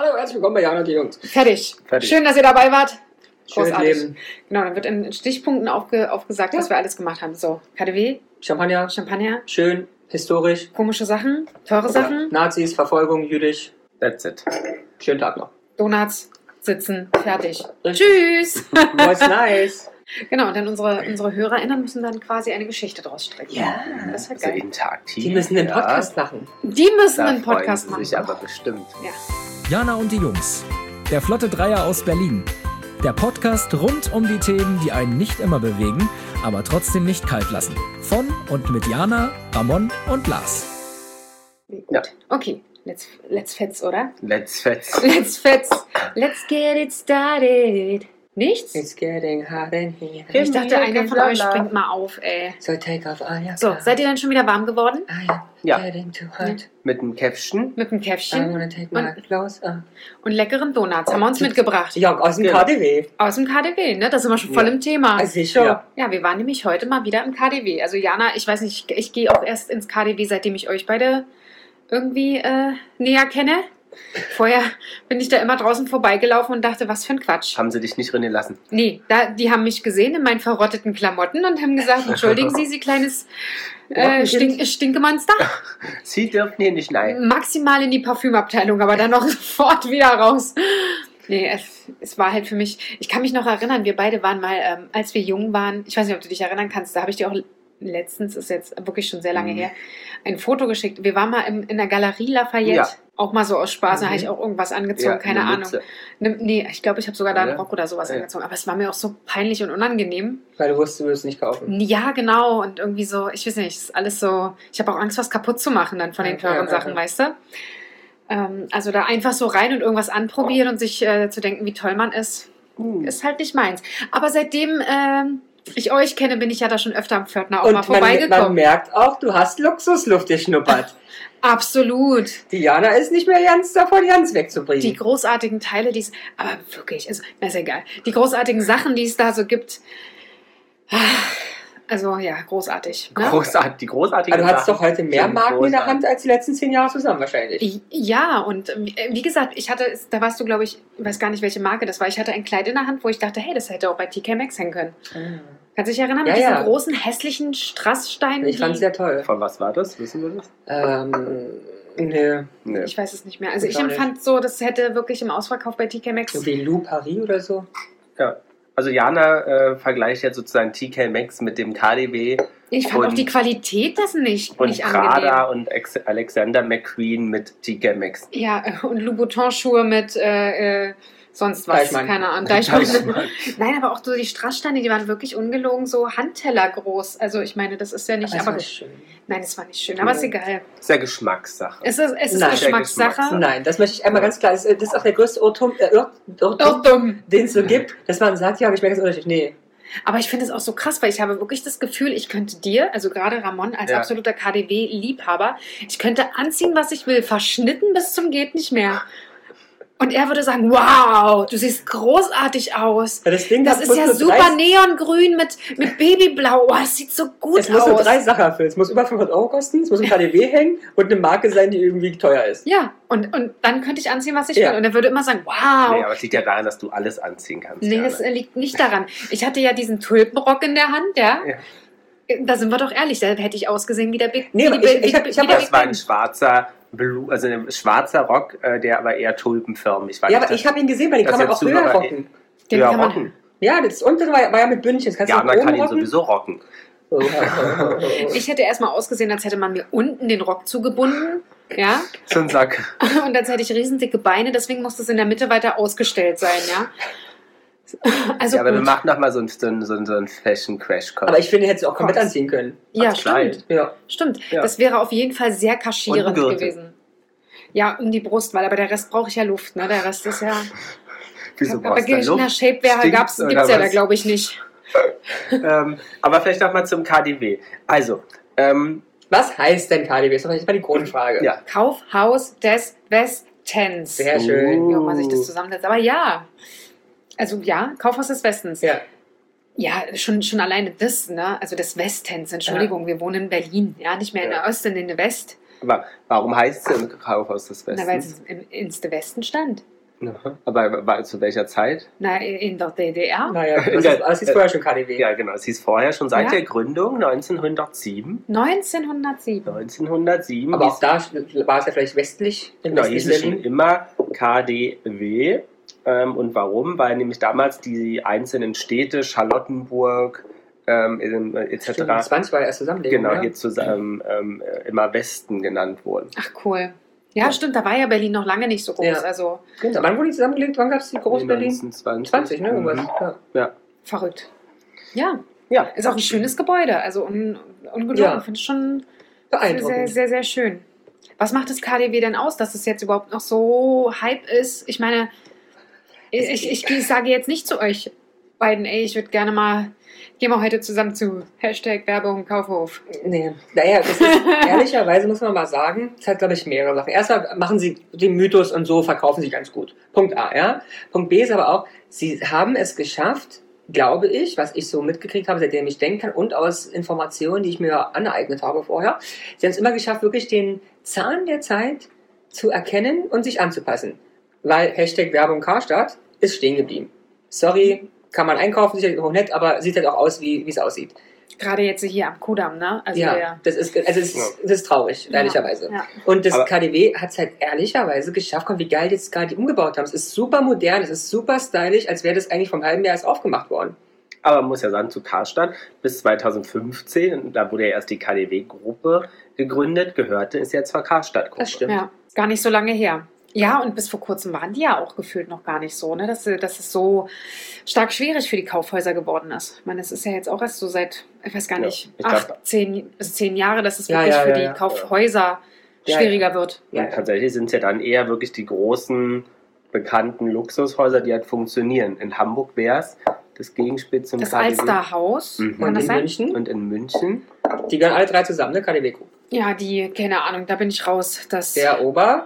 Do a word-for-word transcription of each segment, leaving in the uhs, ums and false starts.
Hallo, herzlich willkommen bei Jana und die Jungs. Fertig. Fertig. Schön, dass ihr dabei wart. Schön Großartig. Leben. Genau, dann wird in Stichpunkten aufge, aufgesagt, Ja. was wir alles gemacht haben. So, K D W, Champagner, Champagner, schön, historisch. komische Sachen, teure Sachen, Nazis, Verfolgung, jüdisch. That's it. Schönen Tag noch. Donuts, sitzen, fertig. Richtig. Tschüss. Was nice. Genau, und dann unsere, unsere HörerInnen müssen dann quasi eine Geschichte draus stricken. Ja. Das wäre Also geil. interaktiv. Die müssen den ja. Podcast machen. Die müssen Da einen Podcast freuen machen. sie sich aber bestimmt. Ja. Jana und die Jungs. Der Flotte Dreier aus Berlin. Der Podcast rund um die Themen, die einen nicht immer bewegen, aber trotzdem nicht kalt lassen. Von und mit Jana, Ramon und Lars. Gut. Ja. Okay, let's, let's fetz, oder? Let's fetz. Let's fetz. Let's get it started. Nichts? It's getting hot in here. Ich dachte, einer von euch springt mal auf, ey. So take off all your So, seid ihr dann schon wieder warm geworden? I am Ja. getting too hot. Mit einem Käffchen. Mit dem I Käffchen wanna take my clothes off. und leckeren Donuts. Haben wir uns mitgebracht. Ja, aus dem Genau. K D W. Aus dem K D W, ne? Da sind wir schon voll Ja. im Thema. Also sicher. Ja. Ja, wir waren nämlich heute mal wieder im K D W. Also Jana, ich weiß nicht, ich, ich gehe auch erst ins K D W, seitdem ich euch beide irgendwie äh, näher kenne. Vorher bin ich da immer draußen vorbeigelaufen und dachte, was für ein Quatsch. Haben sie dich nicht drin gelassen? Nee, da, die haben mich gesehen in meinen verrotteten Klamotten und haben gesagt, entschuldigen Sie, Sie kleines äh, Stink, Stinkemonster. Sie dürfen hier nicht nein. Maximal in die Parfümabteilung, aber dann noch sofort wieder raus. Nee, es, es war halt für mich, ich kann mich noch erinnern, wir beide waren mal, ähm, als wir jung waren, ich weiß nicht, ob du dich erinnern kannst, da habe ich dir auch letztens, ist jetzt wirklich schon sehr lange Mhm. her, ein Foto geschickt. Wir waren mal im, in der Galerie Lafayette, Ja. auch mal so aus Spaß, da Mhm. habe ich auch irgendwas angezogen, Ja, keine eine Ahnung. Mütze. Ne, nee, ich glaube, ich habe sogar da einen Ja. Rock oder sowas Ja. angezogen, aber es war mir auch so peinlich und unangenehm. Weil du wusstest, du würdest es nicht kaufen. Ja, genau. Und irgendwie so, ich weiß nicht, es ist alles so, ich habe auch Angst, was kaputt zu machen dann von den Ja, teuren ja, Sachen, ja. weißt du? Ähm, also da einfach so rein und irgendwas anprobieren und sich äh, zu denken, wie toll man ist, Hm. ist halt nicht meins. Aber seitdem ähm, ich euch kenne, bin ich ja da schon öfter am Pförtner auch Und mal man, man vorbeigekommen. merkt auch, du hast Luxusluft geschnuppert. Absolut. Diana ist nicht mehr ganz davon, ganz wegzubringen. Die großartigen Teile, die es, aber wirklich, also, na, ist egal. Die großartigen Sachen, die es da so gibt, also ja, großartig. Ne? Großartig, die großartigen Aber du hattest Sachen doch heute mehr sind Marken in der großartig. Hand als die letzten zehn Jahre zusammen wahrscheinlich. Ja, und äh, wie gesagt, ich hatte, da warst du, glaube ich, ich weiß gar nicht, welche Marke das war. Ich hatte ein Kleid in der Hand, wo ich dachte, hey, das hätte auch bei T K Maxx hängen können. Kannst du dich erinnern? Ja, mit diesen ja. großen, hässlichen Strasssteinen? Ich fand es die- sehr toll. Von was war das? Wissen wir das? Ähm, nö. Nee. Ich weiß es nicht mehr. Also Ich ich auch nicht. empfand so, das hätte wirklich im Ausverkauf bei T K Maxx. So wie Lou Paris oder so. Ja. Also Jana äh, vergleicht jetzt sozusagen T K Maxx mit dem K D W Ich fand und- auch die Qualität dessen nicht, und nicht Prada angenehm. und Ex Alexander McQueen mit T K Maxx. Ja, äh, und Louboutin-Schuhe mit äh, äh, sonst was, Deichmann. keine Ahnung. Deichmann. Deichmann. Nein, aber auch so die Strasssteine, die waren wirklich ungelogen so Handteller groß. Also ich meine, das ist ja nicht, Aber es aber, war schön. nein, es war nicht schön, aber ist egal. Ist ja Geschmackssache. Es ist, es ist Nein. Geschmackssache. Nein, das möchte ich einmal ganz klar. Das ist, das ist auch der größte Irrtum, äh, Irr- Irrtum Irrtum. den es so gibt, dass man sagt, ja, aber ich merke das Unterschied. Nee. Aber ich finde es auch so krass, weil ich habe wirklich das Gefühl, ich könnte dir, also gerade Ramon als Ja. absoluter K D W-Liebhaber, ich könnte anziehen, was ich will, verschnitten bis zum geht nicht mehr. Und er würde sagen, wow, du siehst großartig aus. Ja, das Ding Das hat- ist muss ja nur super drei- neongrün mit, mit Babyblau. Oh, es sieht so gut Es muss nur aus. drei Sachen erfüllen. Es muss über fünfhundert Euro kosten, es muss im K D W hängen und eine Marke sein, die irgendwie teuer ist. Ja, und, und dann könnte ich anziehen, was ich Ja. will. Und er würde immer sagen, wow. Nee, aber es liegt ja daran, dass du alles anziehen kannst. Nee, Jana. das äh, liegt nicht daran. Ich hatte ja diesen Tulpenrock in der Hand, ja. Ja. Da sind wir doch ehrlich, da hätte ich ausgesehen wie der Big Nee, wie aber die- ich- wie ich hab- die- ich hab- wie der Das Big war Ben. ein schwarzer Blue, also ein schwarzer Rock, äh, der aber eher tulpenförmig war. Ja, Nicht aber das- ich habe ihn gesehen, weil den das kann man jetzt auch du höher aber- rocken. Den ja, kann man- rocken. Ja, das untere war, war ja mit Bündchen. Das kannst Ja, du man nach kann oben ihn rocken. sowieso rocken. Oh, oh, oh, oh, oh. Ich hätte erstmal ausgesehen, als hätte man mir unten den Rock zugebunden. Ja. So ein Sack. Und als hätte ich riesendicke Beine, deswegen musste es in der Mitte weiter ausgestellt sein, ja. Also Ja, aber wir gut. machen nochmal so einen so einen- so einen- so einen Fashion-Crash-Kurs. Aber ich finde, hätte es auch komplett Gott. anziehen können. Ja, als Kleid. stimmt. Ja. Stimmt. Ja. Das wäre auf jeden Fall sehr Und kaschierend ein Gürtel. gewesen. Ja, um die Brust, weil aber der Rest brauche ich ja Luft, ne? Der Rest ist ja. Wieso aber brauchst du da in der Luft? Shapewear Stinkt's gab's, oder gibt's ja da, was? glaube ich, nicht. ähm, aber vielleicht nochmal zum K D W. Also, ähm, Was heißt denn K D W? Das ist doch jetzt mal die Grundfrage. ja. Kaufhaus des Westens. Sehr schön. Wie auch man sich das zusammensetzt. Aber ja. Also ja, Kaufhaus des Westens. Ja. Ja, schon, schon alleine das, ne? Also des Westens, Entschuldigung, wir wohnen in Berlin, ja, nicht mehr in der Ja. Ost, sondern in der West. Aber warum heißt es denn Kaufhaus des Na, weil Westens? es im ins der Westen stand. Aha. Aber war, zu welcher Zeit? Na, in der D D R. Naja, das, ist, das ist vorher schon K D W. Ja, genau. Es hieß vorher schon seit Ja. der Gründung neunzehnhundertsieben. neunzehnhundertsieben. neunzehnhundertsieben. Aber auch da war es ja vielleicht westlich. Im Genau, hieß westlichen es schon Berlin. immer K D W. Ähm, und warum? Weil nämlich damals die einzelnen Städte, Charlottenburg ähm, et Stimmt, cetera, zwanzig war ja erst Zusammenlegung. genau, oder? hier zusammen ähm, äh, immer Westen genannt wurden. Ach, cool. Ja, Ja. stimmt, da war ja Berlin noch lange nicht so groß. Ja. Also Genau. Wann wurden die zusammengelegt? Wann gab es die Groß-Berlin? neunzehnhundertzwanzig. zwanzig, ne? Irgendwas. Mhm. Ja. Ja. verrückt. Ja, Ja. ist auch ein schönes Gebäude. Also un, ungelogen. Ja. Ich finde es schon sehr, sehr, Beeindruckend. sehr, sehr schön. Was macht das K D W denn aus, dass es jetzt überhaupt noch so Hype ist? Ich meine, ich, ich, ich sage jetzt nicht zu euch beiden, ey, ich würde gerne mal, gehen wir heute zusammen zu Hashtag Werbung Kaufhof. Nee, naja, das ist, ehrlicherweise muss man mal sagen, es hat, glaube ich, mehrere Sachen. Erstmal machen sie den Mythos und so, verkaufen sie ganz gut. Punkt A, ja. Punkt B ist aber auch, sie haben es geschafft, glaube ich, was ich so mitgekriegt habe, seitdem ich denken kann und aus Informationen, die ich mir aneignet habe vorher, sie haben es immer geschafft, wirklich den Zahn der Zeit zu erkennen und sich anzupassen. Weil Hashtag Werbung Karstadt ist stehen geblieben. Sorry, kann man einkaufen, sicherlich auch nett, aber sieht halt auch aus, wie wie es aussieht. Gerade jetzt hier am Kudamm, ne? Also Ja, der, das ist, also es ist, das ist traurig, Ja, ehrlicherweise. ja. Und das Aber- K D W hat es halt ehrlicherweise geschafft, komm, wie geil die jetzt gerade die umgebaut haben. Es ist super modern, es ist super stylisch, als wäre das eigentlich vom halben Jahr erst aufgemacht worden. Aber man muss ja sagen, zu Karstadt bis zweitausendfünfzehn, da wurde ja erst die K D W-Gruppe gegründet, gehörte es ja zur Karstadt-Gruppe. Das stimmt. Ja, ist gar nicht so lange her. Ja, und bis vor kurzem waren die ja auch gefühlt noch gar nicht so, ne? Dass, dass es so stark schwierig für die Kaufhäuser geworden ist. Ich meine, es ist ja jetzt auch erst so seit, ich weiß gar Ja, nicht, ich acht, glaub- zehn, also zehn Jahre, dass es Ja, wirklich ja, für ja, die ja. Kaufhäuser Ja, schwieriger wird. Ja, Und tatsächlich sind es ja dann eher wirklich die großen, bekannten Luxushäuser, die halt funktionieren. In Hamburg wäre es das Gegenspiel zum Das K D W. Alsterhaus, Mhm. kann Und das in sein? München, Und in München. die gehören alle drei zusammen, ne? K D W Group. Ja, die, keine Ahnung, da bin ich raus. Das Der Ober.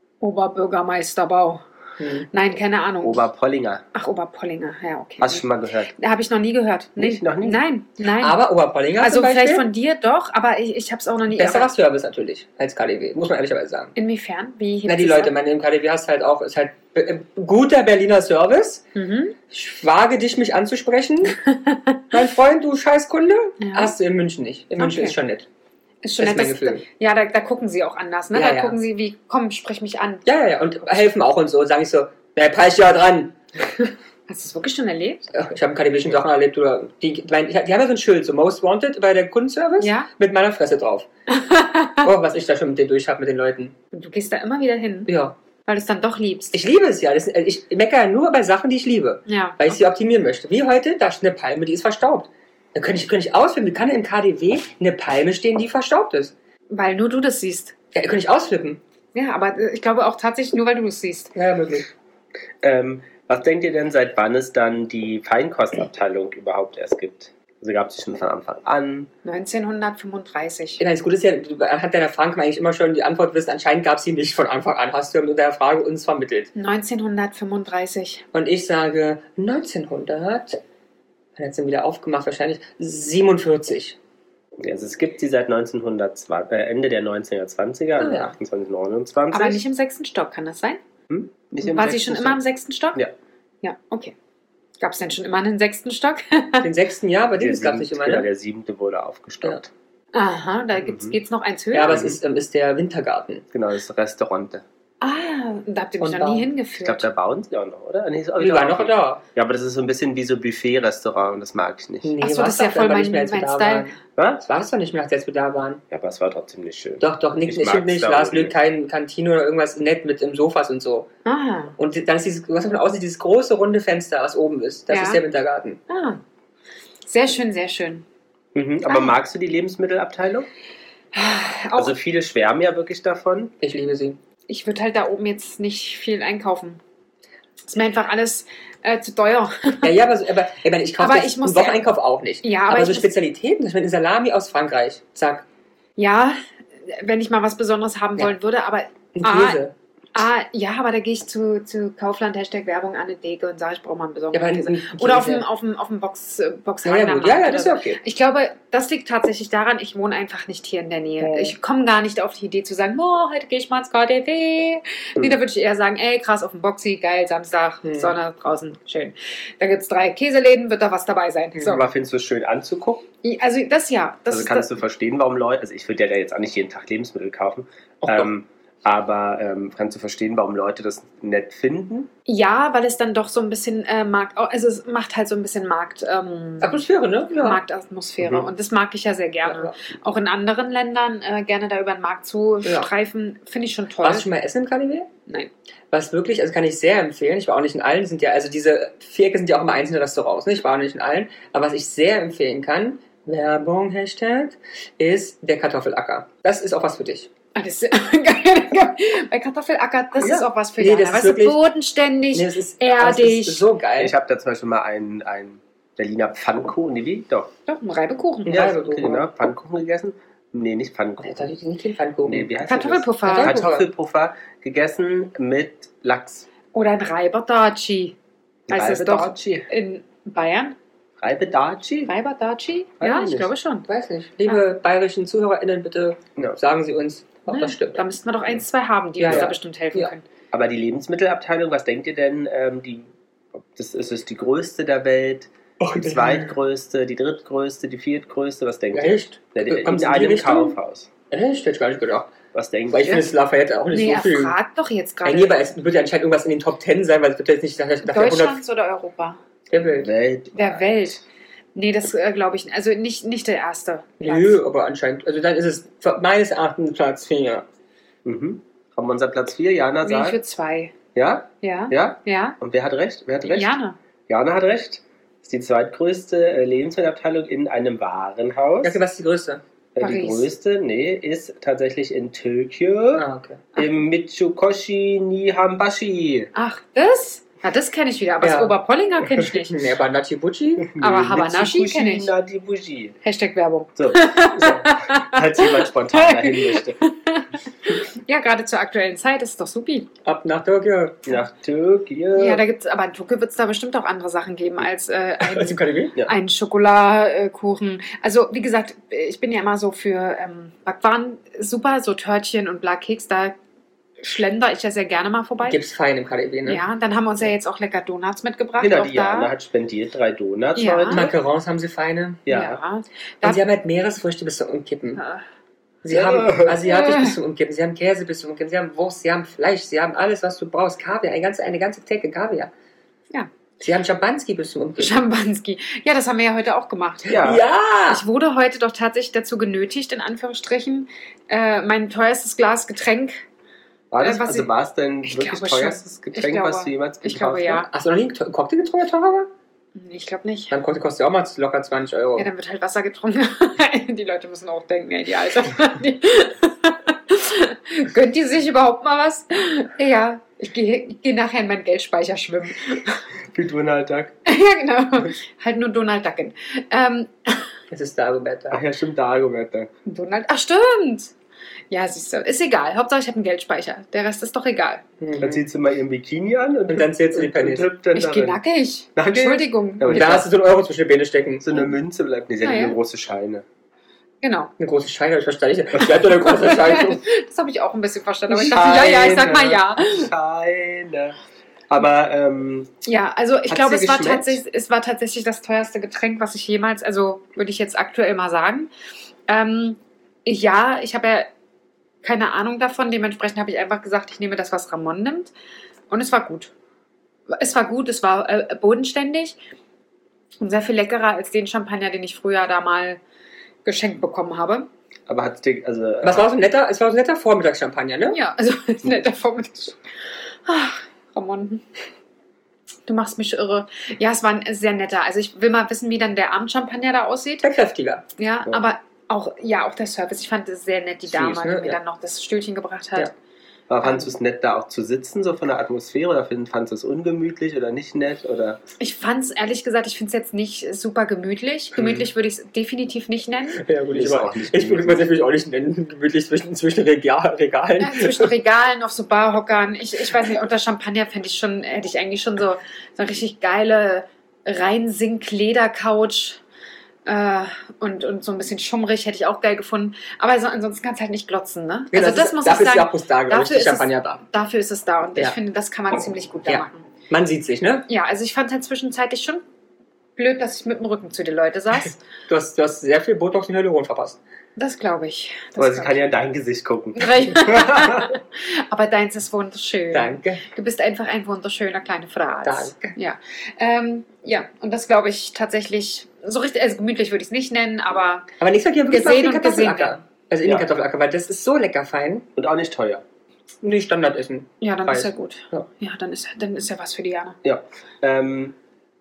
Oberbürgermeisterbau. Hm. Nein, keine Ahnung. Oberpollinger. Ach, Oberpollinger, ja, okay. Hast du schon mal gehört? Da habe ich noch nie gehört. Nee. Nicht? Noch nie? Nein, nein. Aber Oberpollinger also zum Beispiel, vielleicht von dir doch, aber ich, ich habe es auch noch nie besserer Service natürlich als K D W, muss man ehrlicherweise sagen. Inwiefern? Wie hebt Na, die es Leute, ab? man im K D W hast halt auch, ist halt äh, guter Berliner Service. Mhm. Ich wage dich, mich anzusprechen. Mein Freund, du Scheißkunde. Ja. Hast du in München nicht. In München Okay. ist schon nett. Ist schon Das nett. ist mein Das, Gefühl. ja, da, da gucken sie auch anders. Ne? Ja, da ja. gucken sie wie, komm, sprich mich an. Ja, ja, ja. Und helfen auch und so. Und sage ich so, na, preis ja dran. Hast du es wirklich schon erlebt? Ja, ich habe K D W schon Sachen erlebt. Oder die, die, die haben ja so ein Schild, so Most Wanted bei der Kundenservice. Ja. Mit meiner Fresse drauf. Oh, was ich da schon mit denen durch habe, mit den Leuten. Und du gehst da immer wieder hin, Ja. weil du es dann doch liebst. Ich liebe es ja. Das, ich meckere nur bei Sachen, die ich liebe. ja. Weil ich sie optimieren möchte. Wie heute, da ist eine Palme, die ist verstaubt. Da könnte ich, könnte ich ausflippen. Wie kann im K D W eine Palme stehen, die verstaubt ist? Weil nur du das siehst. Ja, könnte ich ausflippen. Ja, aber äh, ich glaube auch tatsächlich nur, weil du es siehst. Ja, möglich. Ähm, was denkt ihr denn, seit wann es dann die Feinkostabteilung überhaupt erst gibt? Also gab es die schon von Anfang an? neunzehnhundertfünfunddreißig. Ja, das Gute ist ja, du anhand deiner Fragen kann man eigentlich immer schon die Antwort wissen. Anscheinend gab es sie nicht von Anfang an. Hast du mit der Frage uns vermittelt. neunzehnhundertfünfunddreißig. Und ich sage neunzehnhundert, hat jetzt wieder aufgemacht wahrscheinlich, siebenundvierzig. Also es gibt sie seit neunzehnhundertzwanzig, äh, Ende der neunzehnhundertzwanziger, also Ah, ja. achtundzwanzig neunundzwanzig. Aber nicht im sechsten Stock, kann das sein? Hm? Nicht im War sie sechsten schon immer im Stock? sechsten Stock? Ja. Ja, okay. Gab es denn schon immer einen sechsten Stock? Den sechsten Jahr, bei dem Der gab es nicht siebte- immer, genau, ne? der siebte wurde aufgestockt. Aha, da gibt's, Mhm. geht's noch eins höher. Ja, aber es ist, ähm, ist der Wintergarten. Genau, das Restaurant. Ah, da habt ihr mich Und noch nie da- Ich hingeführt. glaube, da bauen sie auch noch, oder? Nee, ist auch Wir wieder waren noch offen. da. Ja, aber das ist so ein bisschen wie so Buffet-Restaurant und das mag ich nicht. Nee, Ach so, war's das ist ja doch voll aber mein- nicht mehr, als wir mein da Style. waren. Was? Das war es doch nicht mehr, als wir da waren. Ja, aber es war trotzdem nicht schön. Doch, doch, nicht, Ich nicht, mag's nicht. da Lars oben. Lück, kein Kantine oder irgendwas nett mit im Sofas und so. Ah, Und dann ist dieses, was davon aussieht, dieses große runde Fenster, was oben ist. Das Ja. ist der Wintergarten. ah. Sehr schön, sehr schön. Mhm, aber Ah. magst du die Lebensmittelabteilung? Auch, Also viele schwärmen ja wirklich davon. Ich liebe sie. ich würde halt da oben jetzt nicht viel einkaufen. Ist mir einfach alles äh, zu teuer. Ja, ja, aber, so, aber ich, meine, ich kaufe Aber jetzt ich muss einen Wocheneinkauf auch nicht. Ja, aber aber ich so muss- Spezialitäten, ich meine, Salami aus Frankreich, zack, Ja, wenn ich mal was Besonderes haben Ja. wollen würde, aber ein Ah. Käse. Ah, ja, aber da gehe ich zu, zu Kaufland, Hashtag Werbung an eine Theke und sage, ich brauche mal einen Ja, besonderen aber Käse. ein Oder auf Käse. dem, auf dem, auf dem Box, Ja, Boxhagener ja, gut. Ja, ja, Markt das ist oder ja so. okay. Ich glaube, das liegt tatsächlich daran, ich wohne einfach nicht hier in der Nähe. Ja. Ich komme gar nicht auf die Idee zu sagen, oh, heute gehe ich mal ins K D W. Hm. Nee, da würde ich eher sagen, ey, krass, auf dem Boxy, geil, Samstag, Hm. Sonne, draußen, schön. Da gibt es drei Käseläden, wird da was dabei sein. So. Aber findest du es schön anzugucken? Also das ja. Das, Also kannst das, du verstehen, warum Leute, also ich würde ja jetzt auch nicht jeden Tag Lebensmittel kaufen, Och, doch. ähm, aber ähm, kannst du verstehen, warum Leute das nett finden? ja, weil es dann doch so ein bisschen äh, Markt, also es macht halt so ein bisschen Markt, ähm, Atmosphäre, ne? Ja. Marktatmosphäre. Mhm. Und das mag ich ja sehr gerne. Ja. Auch in anderen Ländern äh, gerne da über den Markt zu Ja. streifen, finde ich schon toll. Warst du schon mal essen im K D W? Nein. Was wirklich, also kann ich sehr empfehlen. Ich war auch nicht in allen, sind ja, also diese Vierecke sind ja auch immer einzelne Restaurants, ne? Ich war auch nicht in allen. Aber was ich sehr empfehlen kann, Werbung, Hashtag, ist der Kartoffelacker. Das ist auch was für dich. Ah, das, bei Kartoffelacker, das Ja. ist auch was für Nee, Jana. das ist Weißt du, wirklich- bodenständig, Nee, das ist, erdig. das ist so geil. Ich habe da zum Beispiel mal einen, einen Berliner Pfannkuchen, nee, wie? Doch. doch, ein Reibekuchen. Ja, Ja, so okay, gut. genau, Pfannkuchen gegessen. Nee, nicht Jetzt Pfannkuchen. habe ich nicht den Pfannkuchen. Nee, wie heißt Kartoffelpuffer. das? Kartoffel- Kartoffelpuffer gegessen mit Lachs. Oder ein Reiberdaci. Heißt es doch Reibedaci. in Bayern? Reibedaci? Reiberdaci? Weiß Ja, ich ich nicht. glaube schon. Ich weiß nicht. Liebe bayerischen ZuhörerInnen, bitte Ja. sagen Sie uns, ob Ne? das stimmt. Da müssten wir doch eins, zwei haben, die Ja, uns ja. da bestimmt helfen Ja. können. Aber die Lebensmittelabteilung, was denkt ihr denn? Ähm, die, ob das ist es die größte der Welt, Och, die das- zweitgrößte, die drittgrößte, die viertgrößte? Was denkt ihr? Echt? Ja, die, Kommt's in in die einem Richtung? Kaufhaus. Echt? Hätte ich gar nicht gedacht. Was denkt Weil ich ihr? finde, es Lafayette auch nicht Nee, so er viel. fragt doch jetzt Nein, gerade nee, aber es wird ja anscheinend irgendwas in den Top Ten sein, weil es wird jetzt nicht dafür hundert Deutschlands oder Europa? der Welt. Welt. Der Welt. Nee, das äh, glaube ich nicht. Also nicht, nicht der erste. Platz. Nö, aber anscheinend. Also dann ist es meines Erachtens Platz vier. Mhm. Haben wir unser Platz vier, Jana Nee, ich sagt? für zwei. Ja? Ja? Ja? Ja? Und wer hat recht? Wer hat recht? Jana. Jana hat recht. Das ist die zweitgrößte äh, Lebensmittelabteilung in einem Warenhaus. Okay, was ist die größte? Äh, die Paris. größte, nee, ist tatsächlich in Tokio. Ah, okay. Im Mitsukoshi Nihambashi. Ach, das? Ja, das kenne ich wieder, aber Ja. das Oberpollinger kenne ich nicht. Nee, aber Nachibuchi? Aber Habanashi kenn ich. Nadibushi. Hashtag Werbung. So, so. Falls jemand spontan dahin möchte. Ja, gerade zur aktuellen Zeit ist es doch supi. Ab nach Tokio. Nach Tokio. Ja, da gibt's, aber in Tokio wird es da bestimmt auch andere Sachen geben als äh, Was ein, im K D W? Ja. ein Schokoladekuchen. Also, wie gesagt, ich bin ja immer so für ähm, Backwaren super, so Törtchen und Blackkeks, da schlender ich ja sehr gerne mal vorbei. Gibt's fein im K D W, ne? Ja, dann haben wir uns ja jetzt auch lecker Donuts mitgebracht. Genau, auch die Jana da. hat spendiert drei Donuts Ja. heute. Macarons haben sie feine. Ja. Ja. Und Da, sie haben halt Meeresfrüchte bis zum Umkippen. äh, Sie Ja. haben asiatisch bis zum Umkippen, sie haben Käse bis zum Umkippen, sie haben Wurst, sie haben Fleisch, sie haben alles, was du brauchst. Kaviar, eine ganze, eine ganze Theke Kaviar. Ja. Sie haben Schabanski bis zum Umkippen. Schambanski. Ja, das haben wir ja heute auch gemacht. Ja. Ja! Ich wurde heute doch tatsächlich dazu genötigt, in Anführungsstrichen, äh, mein teuerstes Glas Getränk. War das, Äh, was also ich- war es denn ich wirklich glaube teuerstes schon. Getränk, Ich glaube- was du jemals gekauft ich glaube, ja. hast? Hast du noch nie einen Cocktail getrunken, der teurer war? Ich glaube nicht. Dann kostet kostet ja auch mal locker zwanzig Euro. Ja, dann wird halt Wasser getrunken. Die Leute müssen auch denken, ey, die Alte. Die Gönnt die sich überhaupt mal was? Ja, ich gehe ich geh nachher in meinen Geldspeicher schwimmen. Für Donald Duck. Ja, genau. Halt nur Donald Ducken. Ähm, Es ist da, Roberta. Ach ja, stimmt, Dagobert. Donald, ach stimmt. Ja, siehst du, ist egal. Hauptsache ich habe einen Geldspeicher. Der Rest ist doch egal. Dann Mhm. zieht sie mal ihren Bikini an und, Und dann zählt sie die und- Pennies. und hüpft dann Ich gehe darin. nackig. Nackig? Entschuldigung. Ja, Und und da hast du so einen Euro zwischen die Beine stecken. So eine Münze bleibt. Nee, sie hat Ah, ja ja. eine große Scheine. Genau. Eine große Scheine, ich verstehe nicht. Ich hatte eine große Scheine. Das habe ich auch ein bisschen verstanden. Aber ich dachte, ja, ja, ich sag mal ja. Scheine. Aber, ähm, Ja, also ich Hat's glaube, dir es war, geschmeckt? tatsächlich, es war tatsächlich das teuerste Getränk, was ich jemals, also würde ich jetzt aktuell mal sagen. Ähm, ja, ich habe ja keine Ahnung davon. Dementsprechend habe ich einfach gesagt, ich nehme das, was Ramon nimmt. Und es war gut. Es war gut, es war äh, bodenständig und sehr viel leckerer als den Champagner, den ich früher da mal geschenkt bekommen habe. aber hat's dir, also, Was war so ein netter, es war so ein netter Vormittagschampagner, ne? Ja, also netter Vormittag. Ach, Ramon, du machst mich irre. Ja, es war ein sehr netter. Also ich will mal wissen, wie dann der Abendchampagner da aussieht. Der kräftiger. Ja, Ja. aber auch, ja, auch der Service. Ich fand es sehr nett, die Süß, Dame, ne? die mir Ja. dann noch das Stühlchen gebracht hat. Ja. Aber fandest du es nett, da auch zu sitzen, so von der Atmosphäre? Oder fandest du es ungemütlich oder nicht nett? Oder? Ich fand es, ehrlich gesagt, ich finde es jetzt nicht super gemütlich. Gemütlich würde ich es definitiv nicht nennen. Ja, gut, ich, Ist aber, auch nicht ich würde es gemütlich. natürlich auch nicht nennen, gemütlich zwischen, zwischen Regal, Regalen. Ja, zwischen Regalen, auf so Barhockern. Ich, ich weiß nicht, unter Champagner fände ich schon, hätte ich eigentlich schon so, so eine richtig geile Reinsink-Leder-Couch. Äh, und, und so ein bisschen schummrig hätte ich auch geil gefunden. Aber so, ansonsten kannst du halt nicht glotzen, ne? Ja, Also das das ist, muss dafür ich sagen. ist ja auch bloß da, glaube ich, dafür die ist es- Champagner da. Dafür ist es da und Ja. ich finde, das kann man ziemlich gut da Ja. machen. Man sieht sich, ne? Ja, also ich fand es halt zwischenzeitlich schon blöd, dass ich mit dem Rücken zu den Leuten saß. Du hast, du hast sehr viel Botox in Hyaluron verpasst. Das glaube ich. Das Aber sie glaub kann ja in dein Gesicht gucken. ich. Aber deins ist wunderschön. Danke. Du bist einfach ein wunderschöner kleiner Fraß. Danke. Ja, ähm, ja. Und das glaube ich tatsächlich, so richtig, also gemütlich würde ich es nicht nennen, aber Aber nächstes Mal gehen wir wirklich Gesehen mal auf und den gesehen Kartoffelacker. Also in Ja. den Kartoffelacker, weil das ist so lecker fein. Und auch nicht teuer. Nicht Standardessen. ja, dann Preis. ist ja gut. Ja. Ja, dann ist, dann ist ja was für die Jana. Ja. Ähm,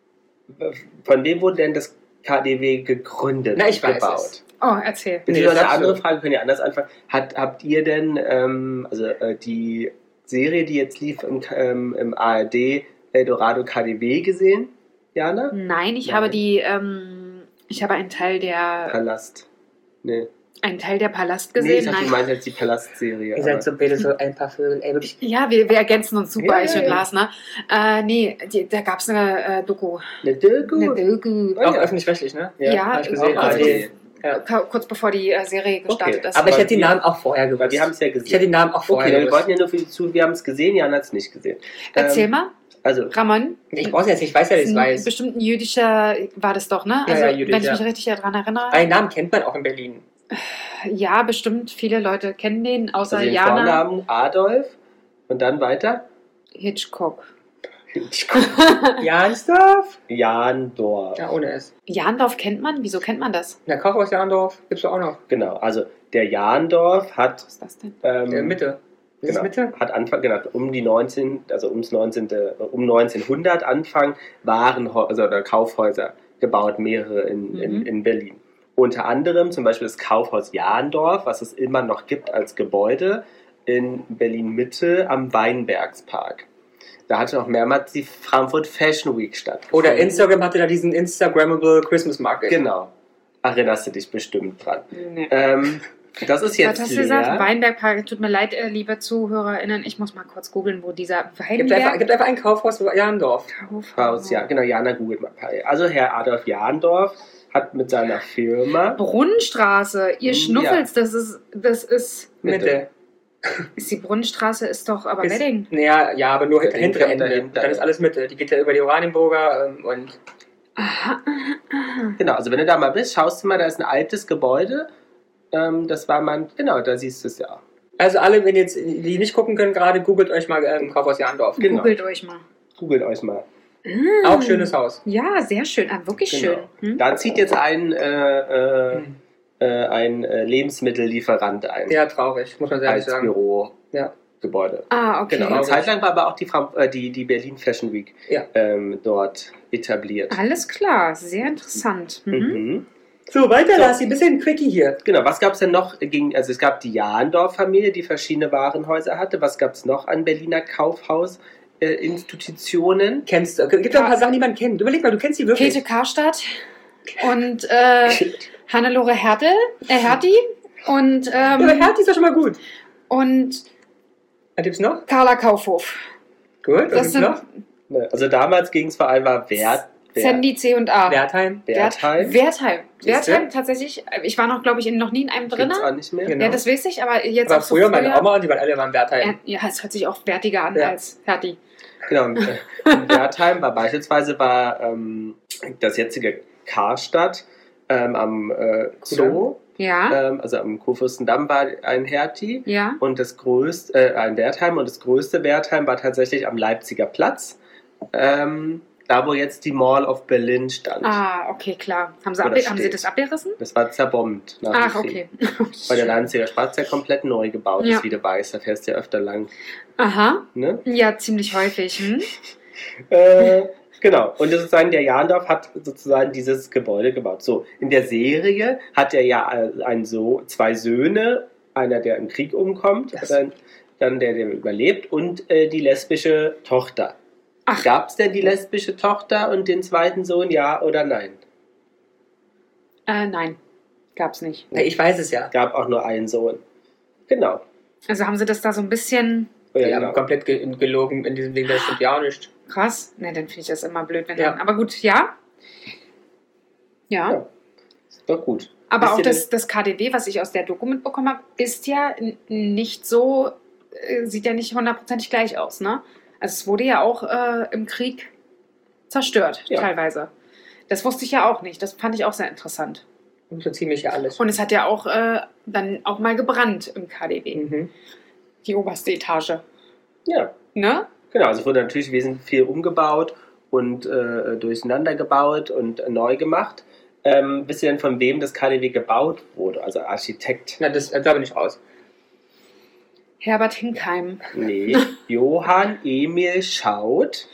von wem wurde denn das K D W gegründet Na, ich und weiß gebaut? es. Oh, erzähl. Nee, Beziehungsweise das eine andere sagst du. Frage, können ja anders anfangen. Hat, habt ihr denn, ähm, also äh, die Serie, die jetzt lief im, ähm, im A R D, Eldorado K D W gesehen, Jana? Nein, ich Nein. habe die, ähm, ich habe einen Teil der, Palast. Nee. einen Teil der Palast Nee, gesehen. ich dachte, du Nein. meinst jetzt die Palastserie. Ihr aber- seid so beide so ein paar Vögel. Ey, wirklich. Ja, wir, wir ergänzen uns super, Ja, ich ja, und ja. Lars, ne? Äh, nee, die, da gab es eine äh, Doku. Eine Doku? Eine Doku. Ah, Auch ja. öffentlich-rechtlich, ne? Ja, hab ich gesehen. auch kurz, A R Also, D. ja. Ka- kurz bevor die äh, Serie gestartet Okay. ist. Aber ich Aber hätte die wir- Namen auch vorher Weil gewusst. wir haben es ja Ich hätte die gesehen. Namen auch vorher Okay, wir gewusst. wollten ja nur für die zu, wir haben es gesehen, Jana hat es nicht gesehen. Erzähl Ähm, mal, Also, Ramon. Ich brauche jetzt nicht, ich weiß ja, dass ich es Ein weiß. bestimmt ein jüdischer, war das doch, ne? Ja, Also, ja, jüdisch, wenn ich ja. mich richtig daran erinnere. Einen Namen kennt man auch in Berlin. Ja, bestimmt. Viele Leute kennen den, außer also den Jana Vornamen Adolf und dann weiter Hitchcock. Jansdorf? Jandorf. Ja, ohne S. Jandorf kennt man? Wieso kennt man das? Der Kaufhaus Jandorf gibt's doch auch noch. Genau, also der Jandorf hat Was ist das denn? ähm, In der Mitte. Ist Genau, es Mitte? hat Anfang, genau, um die neunzehn, also ums neunzehnte, um neunzehnhundert Anfang Warenhäuser also, oder Kaufhäuser gebaut, mehrere in, in, Mhm. in Berlin. Unter anderem zum Beispiel das Kaufhaus Jandorf, was es immer noch gibt als Gebäude in Berlin-Mitte am Weinbergspark. Da hatte noch mehrmals die Frankfurt Fashion Week stattgefunden. Oder Instagram hatte da diesen Instagrammable Christmas Market. Genau. Erinnerst du dich bestimmt dran. Nee. Ähm, das ist Was jetzt hast du gesagt? leer. Weinbergpark. Tut mir leid, äh, liebe ZuhörerInnen. Ich muss mal kurz googeln, wo dieser Gibt einfach, Weinberg... gibt einfach ein Kaufhaus Jandorf. Haus, ja, genau, Jana googelt mal. Also Herr Adolf Jandorf hat mit seiner Firma Brunnenstraße. Ihr Ja. Schnuffels, das ist... Das ist... Mitte. Ist die Brunnenstraße ist doch aber Ist, Wedding. naja, ja, aber nur Wedding hintere kommt Ende. dahinter. Dann ist alles Mitte. Die geht ja über die Oranienburger ähm, und Aha. Genau, also wenn du da mal bist, schaust du mal, da ist ein altes Gebäude. Ähm, das war man, genau, da siehst du es ja. also alle, wenn jetzt die nicht gucken können, gerade googelt euch mal ähm, Kaufhaus Jandorf. Genau. Googelt euch mal. Googelt euch mal. Auch schönes Haus. Ja, sehr schön. Ah, wirklich Genau. schön. Hm? Da zieht jetzt ein, äh, äh, äh, ein äh, Lebensmittellieferant ein. Ja, traurig, muss man sehr ehrlich als sagen. Bürogebäude. Ja. Ah, okay. Genau. Eine Zeit lang war aber auch die, Fra- äh, die, die Berlin Fashion Week Ja. ähm, dort etabliert. Alles klar, sehr interessant. Mhm. Mhm. So, weiter, So. Lassi, bisschen quickie hier. Genau, was gab es denn noch? Gegen, also es gab die Jahndorf-Familie, die verschiedene Warenhäuser hatte. Was gab es noch an Berliner Kaufhausinstitutionen? Kennst du? Gibt doch ein paar Sachen, die man kennt. Überleg mal, du kennst die wirklich. Käthe Karstadt und äh, Hannelore Hertel, äh, Hertie und, Ja, aber ähm, Hertie ist ja schon mal gut. und Was gibt's noch? Carla Kaufhof. Gut, was Das gibt's sind noch? Ne, Also damals ging es vor allem mal Wert, Wert, Sandy C und A. Wertheim. Wertheim. Wertheim. Siehste? Wertheim tatsächlich. Ich war noch, glaube ich, in, noch nie in einem drin. Gibt's auch nicht mehr. Genau. Ja, das weiß ich, aber jetzt Aber auch so früher, meine Oma und die waren alle waren Wertheim. Ja, ja, es hört sich auch wertiger an Ja. als Hertie. Genau. und, äh, In Wertheim war beispielsweise war ähm, das jetzige Karstadt ähm, am äh, Zoo, Ja, ähm, also am Kurfürstendamm war ein Hertie. ja. Und das größte, äh, ein Wertheim und das größte Wertheim war tatsächlich am Leipziger Platz. Ähm, da, wo jetzt die Mall of Berlin stand. Ah, okay, klar. Haben sie, Wo abge das haben sie steht. das abgerissen? Das war zerbombt nach dem Ach, Krieg. okay. Weil der Leipziger Platz ja komplett neu gebaut Ja. ist, wie du weißt. Da fährst du ja öfter lang. Aha. Ne? Ja, ziemlich häufig. Hm? Äh, genau. Und sozusagen der Jahndorf hat sozusagen dieses Gebäude gebaut. So, in der Serie hat er ja äh, ein so, zwei Söhne, einer, der im Krieg umkommt, Das- oder, dann der, der überlebt, und äh, die lesbische Tochter. Ach. Gab es denn die lesbische Tochter und den zweiten Sohn, ja oder nein? Äh, nein, gab's nicht. Ja, ich weiß es ja. Gab auch nur einen Sohn. Genau. Also haben sie das da so ein bisschen Ja, Die haben genau. komplett ge gelogen in diesem Ding, das stimmt ja auch nicht. krass. Ne, dann finde ich das immer blöd, wenn Ja. dann. Aber gut, ja. Ja. Ja. Ist doch gut. Aber Wisst auch ihr das, das K D W, was ich aus der Doku mitbekommen habe, ist ja n- nicht so, äh, sieht ja nicht hundertprozentig gleich aus, ne? Also es wurde ja auch äh, im Krieg zerstört, Ja. teilweise. Das wusste ich ja auch nicht. Das fand ich auch sehr interessant. Und so ziemlich ja alles. Und es hat ja auch äh, dann auch mal gebrannt im K D W, Mhm. die oberste Etage. Ja, Ne? genau. Also es wurde natürlich wesentlich viel umgebaut und äh, durcheinander gebaut und äh, neu gemacht. Ähm, wisst ihr denn, von wem das K D W gebaut wurde? Also Architekt? Na, das äh, glaube ich nicht raus. Herbert Hinkheim. Nee. Johann Emil Schaut.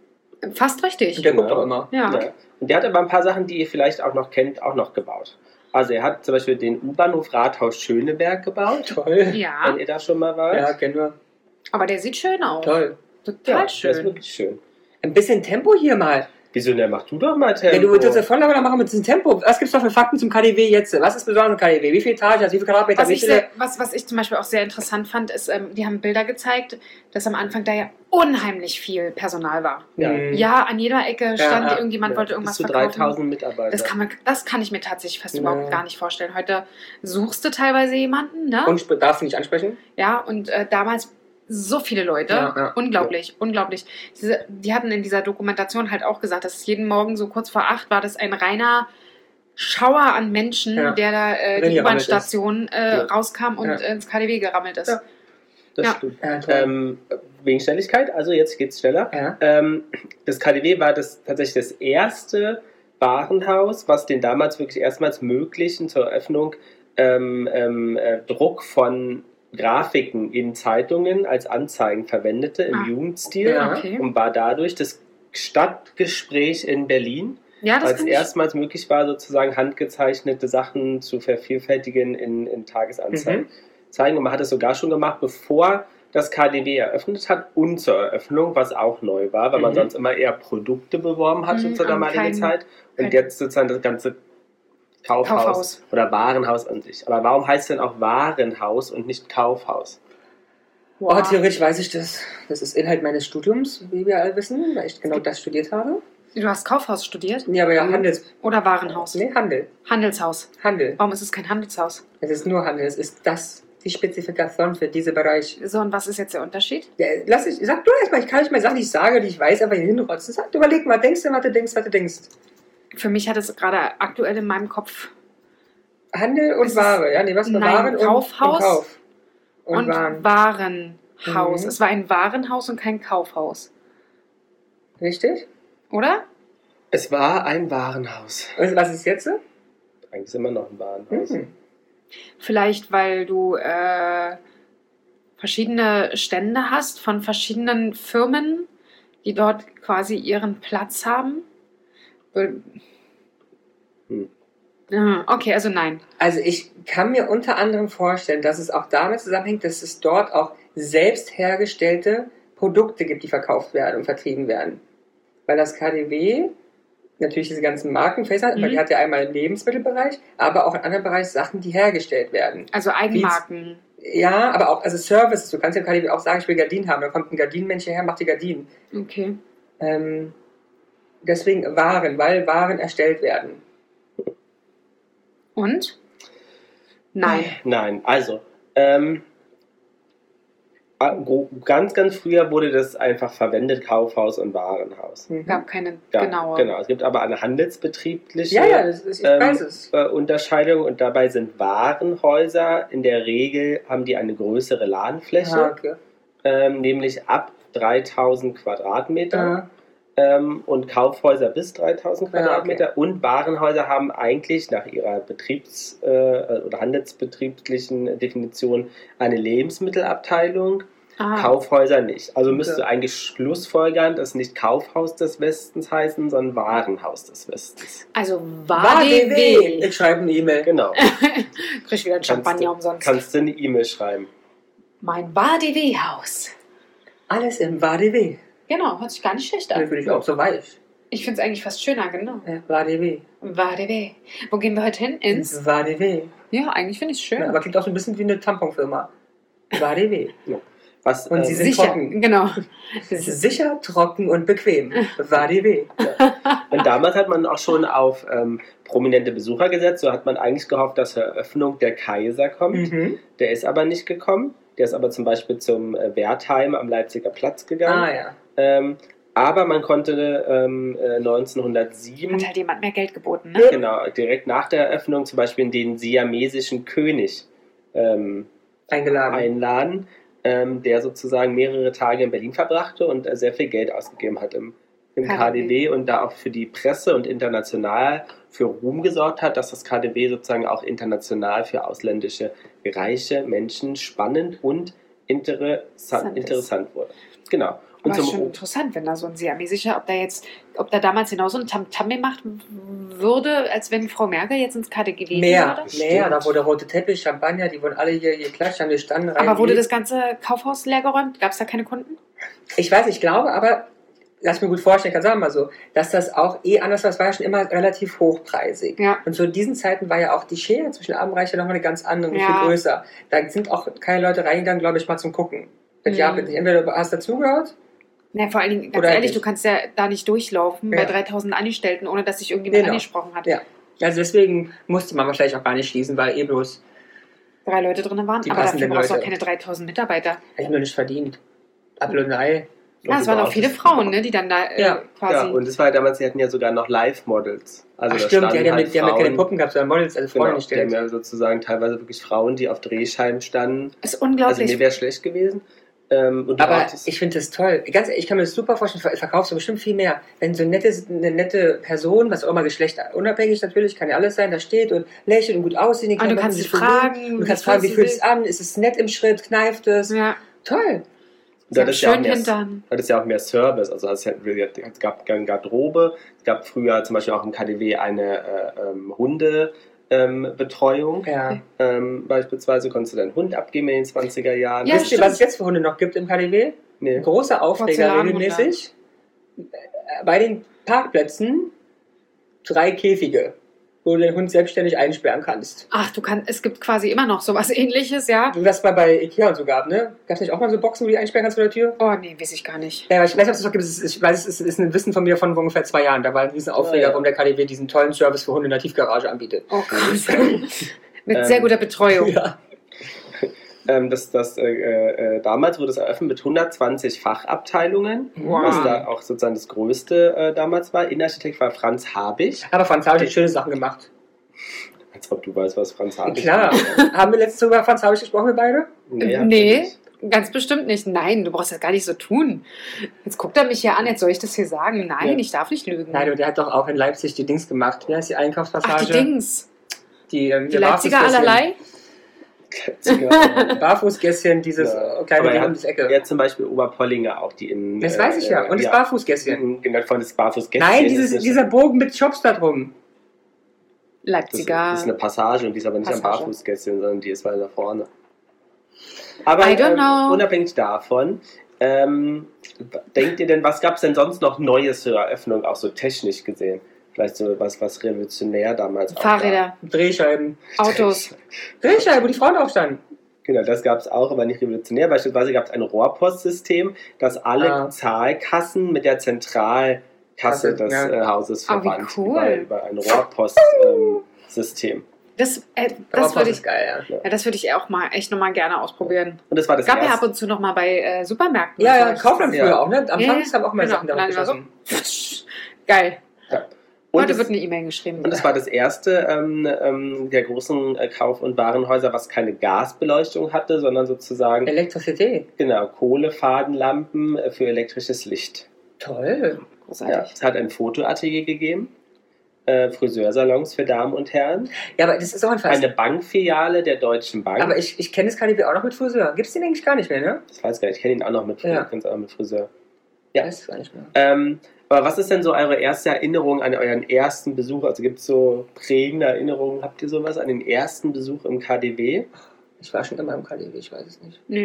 Fast richtig. Und der Genau. guckt doch immer. Ja. Ja. Und der hat aber ein paar Sachen, die ihr vielleicht auch noch kennt, auch noch gebaut. Also er hat zum Beispiel den U-Bahnhof Rathaus Schöneberg gebaut, Toll. Ja, wenn ihr da schon mal wart. Ja, kennen wir. aber der sieht schön aus. Toll. Total Ja, das ist schön. wirklich schön. Ein bisschen Tempo hier mal. Wieso, ne, mach du doch mal Tempo. Ja, du willst jetzt voll aber machen mit diesem Tempo. Was gibt's doch für Fakten zum K D W jetzt? Was ist besonders am K D W? Wie viele Etagen, wie viele Quadratmeter? Was Wie ich, viele... sehr, was, was ich zum Beispiel auch sehr interessant fand, ist, ähm, die haben Bilder gezeigt, dass am Anfang da ja unheimlich viel Personal war. Ja. Mhm. Ja, an jeder Ecke stand ja, irgendjemand, Ja, wollte irgendwas bis zu verkaufen. dreitausend Mitarbeiter. Das kann, man, das kann ich mir tatsächlich fast Ja. überhaupt gar nicht vorstellen. Heute suchst du teilweise jemanden, ne? Und sp- darfst du nicht ansprechen? Ja, und äh, damals so viele Leute. Ja, ja. Unglaublich, unglaublich. Diese, die hatten in dieser Dokumentation halt auch gesagt, dass es jeden Morgen so kurz vor acht war, das ein reiner Schauer an Menschen, Ja. der da äh, Wenn die hier U-Bahn-Station äh, Ja. rauskam und Ja. äh, ins K D W gerammelt ist. Ja. Das Ja. stimmt. Ja, toll. Ähm, wegen Schnelligkeit, also jetzt geht's schneller. Ja. Ähm, das K D W war das, tatsächlich das erste Warenhaus, was den damals wirklich erstmals möglichen zur Eröffnung ähm, ähm, äh, Druck von Grafiken in Zeitungen als Anzeigen verwendete im Ah. Jugendstil Ja. Okay. und war dadurch das Stadtgespräch in Berlin, Ja, das als kann ich. erstmals möglich war, sozusagen handgezeichnete Sachen zu vervielfältigen in, in Tagesanzeigen. Mhm. Zeigen. Und man hat es sogar schon gemacht, bevor das K D W eröffnet hat und zur Eröffnung, was auch neu war, weil man Mhm. sonst immer eher Produkte beworben hat Mhm, zur aber damaligen kein- Zeit. Und kein- jetzt sozusagen das ganze Kaufhaus, Kaufhaus. oder Warenhaus an sich. Aber warum heißt es denn auch Warenhaus und nicht Kaufhaus? Oh, Wow. theoretisch weiß ich das. Das ist Inhalt meines Studiums, wie wir alle wissen, weil ich genau das studiert habe. Du hast Kaufhaus studiert? Ja, aber ja, Handels... Oder Warenhaus? Nee, Handel. Handelshaus. Handel. Warum ist es kein Handelshaus? Es ist nur Handel. Es ist das, die Spezifikation für diesen Bereich. So, und was ist jetzt der Unterschied? Ja, lass ich, sag du erstmal, ich kann nicht mehr Sachen, die ich sage, die ich weiß, einfach hier hinrotzen. Sag, überleg mal, denkst du, was du denkst, was du denkst. Für mich hat es gerade aktuell in meinem Kopf Handel und Es ist- Ware, ja? Nee, was für nein, Waren Kaufhaus und, und Kauf. Und, und Waren. Warenhaus. Mhm. Es war ein Warenhaus und kein Kaufhaus. Richtig? Oder? Es war ein Warenhaus. Und was ist jetzt? Eigentlich ist immer noch ein Warenhaus. Mhm. Vielleicht, weil du äh, verschiedene Stände hast von verschiedenen Firmen, die dort quasi ihren Platz haben. Hm. Ah, okay, also nein. Also ich kann mir unter anderem vorstellen, dass es auch damit zusammenhängt, dass es dort auch selbst hergestellte Produkte gibt, die verkauft werden und vertrieben werden. Weil das K D W natürlich diese ganzen Markenface hat, Mhm. weil die hat ja einmal im Lebensmittelbereich, aber auch im anderen Bereich Sachen, die hergestellt werden. Also Eigenmarken. Ja, aber auch, also Services, du kannst ja im K D W auch sagen, ich will Gardinen haben, dann kommt ein Gardinenmensch hierher, macht die Gardinen. Okay. Ähm, deswegen Waren, weil Waren erstellt werden. Und? Nein. Nein, also, ähm, ah, gro- ganz, ganz früher wurde das einfach verwendet, Kaufhaus und Warenhaus. Mhm. Gab keine Ja, genaue. Genau, es gibt aber eine handelsbetriebliche Ja, ja, das ist, ich ähm, weiß es. äh, Unterscheidung und dabei sind Warenhäuser, in der Regel haben die eine größere Ladenfläche, Ah, okay. ähm, nämlich ab dreitausend Quadratmeter. Ah, Ähm, und Kaufhäuser bis dreitausend Ja, Quadratmeter und Warenhäuser haben eigentlich nach ihrer Betriebs- äh, oder handelsbetrieblichen Definition eine Lebensmittelabteilung, Ah, Kaufhäuser nicht. Also müsste Okay. eigentlich schlussfolgern, dass nicht Kaufhaus des Westens heißen, sondern Warenhaus des Westens. also War D W. W. Ich schreibe eine E-Mail. Genau. Krieg ich wieder einen Champagner du, umsonst. kannst du eine E-Mail schreiben. Mein Bar-D W-Haus. Alles im W D W. Genau, hört sich gar nicht schlecht Da an. würde ich auch so weich. Ich finde es eigentlich fast schöner, genau. Ja, W D W. Bar-D W. Wo gehen wir heute hin? Ins? W D W. Ja, eigentlich finde ich es schön. Ja, aber klingt auch so ein bisschen wie eine Tamponfirma. W D W. Was, Und ähm, sie sind Sicher, trocken. genau. Es ist sicher, trocken und bequem. W D W. Und damals hat man auch schon auf ähm, prominente Besucher gesetzt. So hat man eigentlich gehofft, dass zur Eröffnung der Kaiser kommt. Mhm. Der ist aber nicht gekommen. Der ist aber zum Beispiel zum äh, Wertheim am Leipziger Platz gegangen. Ah ja. Ähm, aber man konnte ähm, äh, neunzehnhundertsieben, Hat halt jemand mehr Geld geboten, ne? genau, direkt nach der Eröffnung zum Beispiel den siamesischen König ähm, Eingeladen. einladen, ähm, der sozusagen mehrere Tage in Berlin verbrachte und äh, sehr viel Geld ausgegeben hat im, im K D W und da auch für die Presse und international für Ruhm gesorgt hat, dass das K D W sozusagen auch international für ausländische reiche Menschen spannend und interessant, Interessant ist. interessant wurde. Genau. Und Aber ist schon zum interessant, wenn da so ein siamesischer, ob da jetzt, ob da damals genauso ein Tamtam gemacht würde, als wenn Frau Merkel jetzt ins K D W Mehr, würde. mehr. Da wurde rote Teppich, Champagner, die wurden alle hier, hier klatscht, haben die Standen rein. Aber wurde das ganze Kaufhaus leergeräumt? Gab es da keine Kunden? Ich weiß, ich glaube, aber lass mir gut vorstellen, kann sagen mal so, dass das auch eh anders war, es war ja schon immer relativ hochpreisig. Ja. Und zu diesen Zeiten war ja auch die Schere zwischen Arm und Reich ja nochmal eine ganz andere und Ja. viel größer. Da sind auch keine Leute reingegangen, glaube ich, mal zum Gucken. Mhm. Ja, bitte. Entweder du hast dazugehört. Na, vor allen Dingen, ganz Oder ehrlich, nicht. du kannst ja da nicht durchlaufen Ja. bei dreitausend Angestellten, ohne dass sich irgendjemand Genau. angesprochen hat. Ja. Also deswegen musste man wahrscheinlich auch gar nicht schließen, weil eh bloß, Drei Leute drin waren, Die aber dafür passenden brauchst du auch Leute. keine dreitausend Mitarbeiter. ich habe noch nicht verdient. Apfel und Ei. Ja, es waren auch viele Frauen, ne, die dann da äh, Ja. quasi... Ja, und es war ja damals, sie hatten ja sogar noch Live-Models. Also Ach da stimmt, ja, standen die haben, halt die haben ja keine Frauen, Puppen gehabt, sondern Models, also Freunde genau, die haben gestellt. ja sozusagen teilweise wirklich Frauen, die auf Drehscheiben standen. ist Also unglaublich. mir wäre schlecht gewesen. Ähm, und du Aber hattest- ich finde das toll. Ganz ehrlich, ich kann mir das super vorstellen, ver- verkaufst du bestimmt viel mehr. Wenn so eine nette, eine nette Person, was auch immer Geschlecht unabhängig natürlich, kann ja alles sein, da steht und lächelt und gut aussehen. die Und du Klamotten kannst sich dich bewegen. fragen, Du kannst wie fragen, wie fühlt fühlst es an? Ist es nett im Schritt? Kneift es? ja, Toll. du hattest ja auch schön mehr, hintern. du hattest ja auch mehr Service. Also es es gab eine Garderobe, es gab früher zum Beispiel auch im K D W eine äh, ähm, Hundebetreuung. Ja. Ähm, beispielsweise konntest du deinen Hund abgeben in den zwanziger Jahren. Ja, Wisst ihr, stimmt. was es jetzt für Hunde noch gibt im K D W? Nee. Ein großer Aufreger Porzellanhunde. regelmäßig. Bei den Parkplätzen drei Käfige, wo du den Hund selbstständig einsperren kannst. Ach, du kannst, es gibt quasi immer noch sowas Ähnliches, ja? Wie das mal bei Ikea und so gab, ne? Gab es nicht auch mal so Boxen, wo du die einsperren kannst vor der Tür? Oh, nee, weiß ich gar nicht. Ja, aber ich weiß nicht, ob es das noch gibt. Es ist- Ich weiß, es ist ein Wissen von mir von ungefähr zwei Jahren. Da war ein riesen Aufreger, Ja, ja. warum der K D W diesen tollen Service für Hunde in der Tiefgarage anbietet. Oh Gott. Mit Ähm, sehr guter Betreuung. Ja. Ähm, das, das, äh, äh, damals wurde es eröffnet mit hundertzwanzig Fachabteilungen, Wow. was da auch sozusagen das größte äh, damals war. Innenarchitekt war Franz Habich. Aber Franz Habisch hat schöne Sachen gemacht. Als ob du weißt, was Franz Habich Klar. Haben wir letztens über Franz Habisch gesprochen, wir beide? Nee, hab ich Nee, nicht. ganz bestimmt nicht. Nein, du brauchst das gar nicht so tun. Jetzt guckt er mich hier an, jetzt soll ich das hier sagen. Nein, Ja. ich darf nicht lügen. Nein, und der hat doch auch in Leipzig die Dings gemacht. Wie heißt die Einkaufspassage? Ach, die Dings. Die, ähm, Die hier Leipziger Barfußgässchen. allerlei. Barfußgässchen, dieses Ja. äh, kleine Aber Ding er um hat, die Ecke. er hat zum Beispiel Oberpollinger auch die in. Das weiß ich ja. Und das Barfußgässchen. Genau, von das Barfußgässchen. Nein, ist dieses, eine- dieser Bogen mit Shops da drum. das, Leipziger. das ist eine Passage und die ist aber nicht am Passage. Barfußgässchen, sondern die ist weiter da vorne. Aber I don't ähm, know. unabhängig davon, ähm, denkt ihr denn, was gab es denn sonst noch Neues zur Eröffnung, auch so technisch gesehen? Vielleicht so was, was revolutionär damals auch Fahrräder, Drehscheiben. war. Autos. Drehscheiben, wo die Frauen drauf standen. Genau, das gab es auch, aber nicht revolutionär. Beispielsweise gab es ein Rohrpostsystem, das alle Ah. Zahlkassen mit der Zentralkasse Kasse, des ja. äh, Hauses Ah, wie verband. cool. Über, über ein Rohrpostsystem. Ähm, Das, äh, Aber das Post würde ist ich, geil, ja. ja, das würde ich auch mal echt nochmal gerne ausprobieren. und das war das Gab ja ab erste. und zu nochmal bei äh, Supermärkten. Ja, und ja, so. Kaufland Ja. früher auch, ne? Am Ja, Tanks haben auch mal genau. Sachen Und damit dann war geschossen. Geil. Und Heute es- wird eine E-Mail geschrieben. Und es war das erste ähm, ähm, der großen äh, Kauf- und Warenhäuser, was keine Gasbeleuchtung hatte, sondern sozusagen Elektrizität. genau Kohlefadenlampen äh, für elektrisches Licht. Toll. Ja, Großartig. es hat ein Fotoatelier gegeben, äh, Friseursalons für Damen und Herren, Ja, aber das ist auch ein Fass. eine Bankfiliale der Deutschen Bank. Aber ich, ich kenne das K D W auch noch mit Friseur. Gibt es den eigentlich gar nicht mehr, ne? ich weiß gar nicht, ich kenne ihn auch noch mit, Ja. ich kenn's auch mit Friseur. Ja. Ja. Weiß es gar nicht mehr. Ähm, aber was ist denn so eure erste Erinnerung an euren ersten Besuch? Also gibt es so prägende Erinnerungen? Habt ihr sowas an den ersten Besuch im K D W? Ich war schon immer im K D W, ich weiß es nicht. Nee.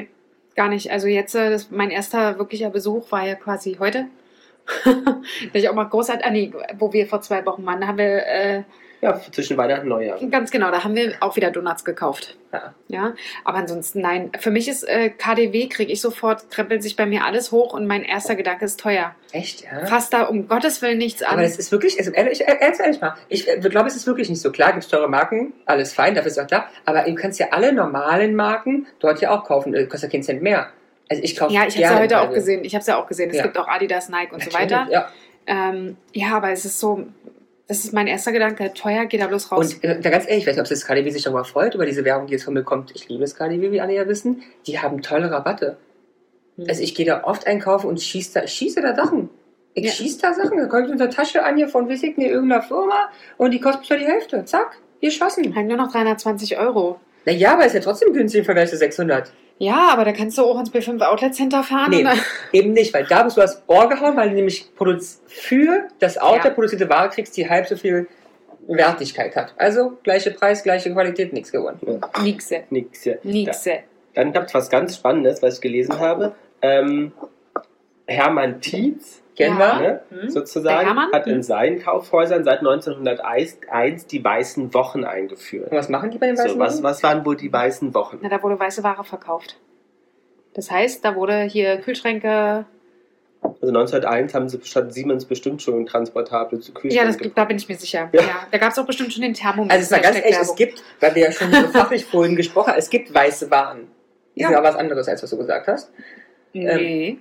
gar nicht. Also jetzt, äh, das, mein erster wirklicher Besuch war ja quasi heute. Da ich auch mal großartig, ah, nee, wo wir vor zwei Wochen waren, da haben wir, äh, Ja, zwischen Weihnachten und Neujahr. ganz genau, da haben wir auch wieder Donuts gekauft. Ja. Ja, aber ansonsten nein. Für mich ist äh, K D W, kriege ich sofort, krempelt sich bei mir alles hoch und mein erster Gedanke ist teuer. Echt, ja? Fasst da um Gottes Willen nichts an. Aber das ist wirklich, also ehrlich, ehrlich, ehrlich mal, ich äh, glaube, es ist wirklich nicht so. Klar, gibt es teure Marken, alles fein, dafür ist auch da, aber du kannst ja alle normalen Marken dort ja auch kaufen, äh, kostet ja keinen Cent mehr. Also ich kaufe ja, ich habe es ja heute auch gesehen. Ich habe es ja auch gesehen. Es Ja. gibt auch Adidas, Nike und so Natürlich, weiter. Ja. Ähm, ja, aber es ist so, das ist mein erster Gedanke. Teuer, geht da bloß raus. Und äh, da ganz ehrlich, ich weiß nicht, ob das K D W sich darüber freut, über diese Werbung, die jetzt von mir kommt. Ich liebe das K D W, wie alle ja wissen. Die haben tolle Rabatte. Hm. Also ich gehe da oft einkaufen und schieße da, schieße da Sachen. Ich Ja. schieße da Sachen. Da kommt in der Tasche an hier von, weiß ich nicht, irgendeiner Firma und die kostet schon die Hälfte. Zack, hier schossen. Halt nur noch dreihundertzwanzig Euro. Naja, aber ist ja trotzdem günstig im Vergleich zu sechshundert. Ja, aber da kannst du auch ins B fünf Outlet Center fahren. Nee, und dann- eben nicht, weil da bist du das Ohr gehauen, weil du nämlich produz- für das Outlet Ja. produzierte Ware kriegst, die halb so viel Wertigkeit hat. Also gleiche Preis, gleiche Qualität, nichts gewonnen. Nixe. Nix. Ja. Nixe. Dann gab es was ganz Spannendes, was ich gelesen habe. Ähm, Hermann Tietz, Kennen Ja. wir? ne, Hm? Der sozusagen, Hermann? hat in Hm. seinen Kaufhäusern seit neunzehnhunderteins die weißen Wochen eingeführt. Und was machen die bei den weißen So, was, Wochen? was waren wohl die weißen Wochen? Na, da wurde weiße Ware verkauft. Das heißt, da wurde hier Kühlschränke. Also neunzehnhunderteins haben sie statt Siemens bestimmt schon transportable zu Ja, Kühlschränke. das gibt, da bin ich mir sicher. Ja. Ja. Da gab es auch bestimmt schon den Thermomix. Also es war ganz ehrlich, es Hashtag-Werbung. gibt, weil wir ja schon so fachlich vorhin gesprochen haben, es gibt weiße Waren. Die Ja. sind aber was anderes, als was du gesagt hast. Nee.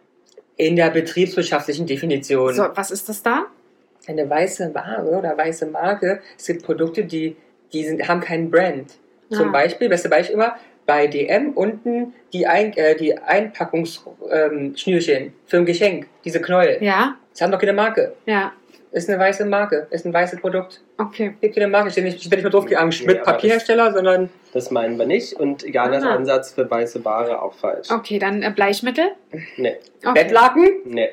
In der betriebswirtschaftlichen Definition. So, was ist das da? Eine weiße Ware oder weiße Marke, es gibt Produkte, die, die sind, haben keinen Brand. Zum Ah. Beispiel, beste Beispiel immer, bei D M unten die, Ein, äh, die Einpackungsschnürchen ähm, für ein Geschenk, diese Knäuel. Ja, Das haben doch keine Marke. ja. Ist eine weiße Marke, ist ein weißes Produkt. Okay. Gibt keine Marke, steht nicht, steht nicht mehr drauf, gegangen, Nee, Schmidt aber Papierhersteller, sondern Das meinen wir nicht. Und Janas Aha. Ansatz für weiße Ware auch falsch. Okay, dann äh, Bleichmittel. Nee, Okay. Bettlaken. nee.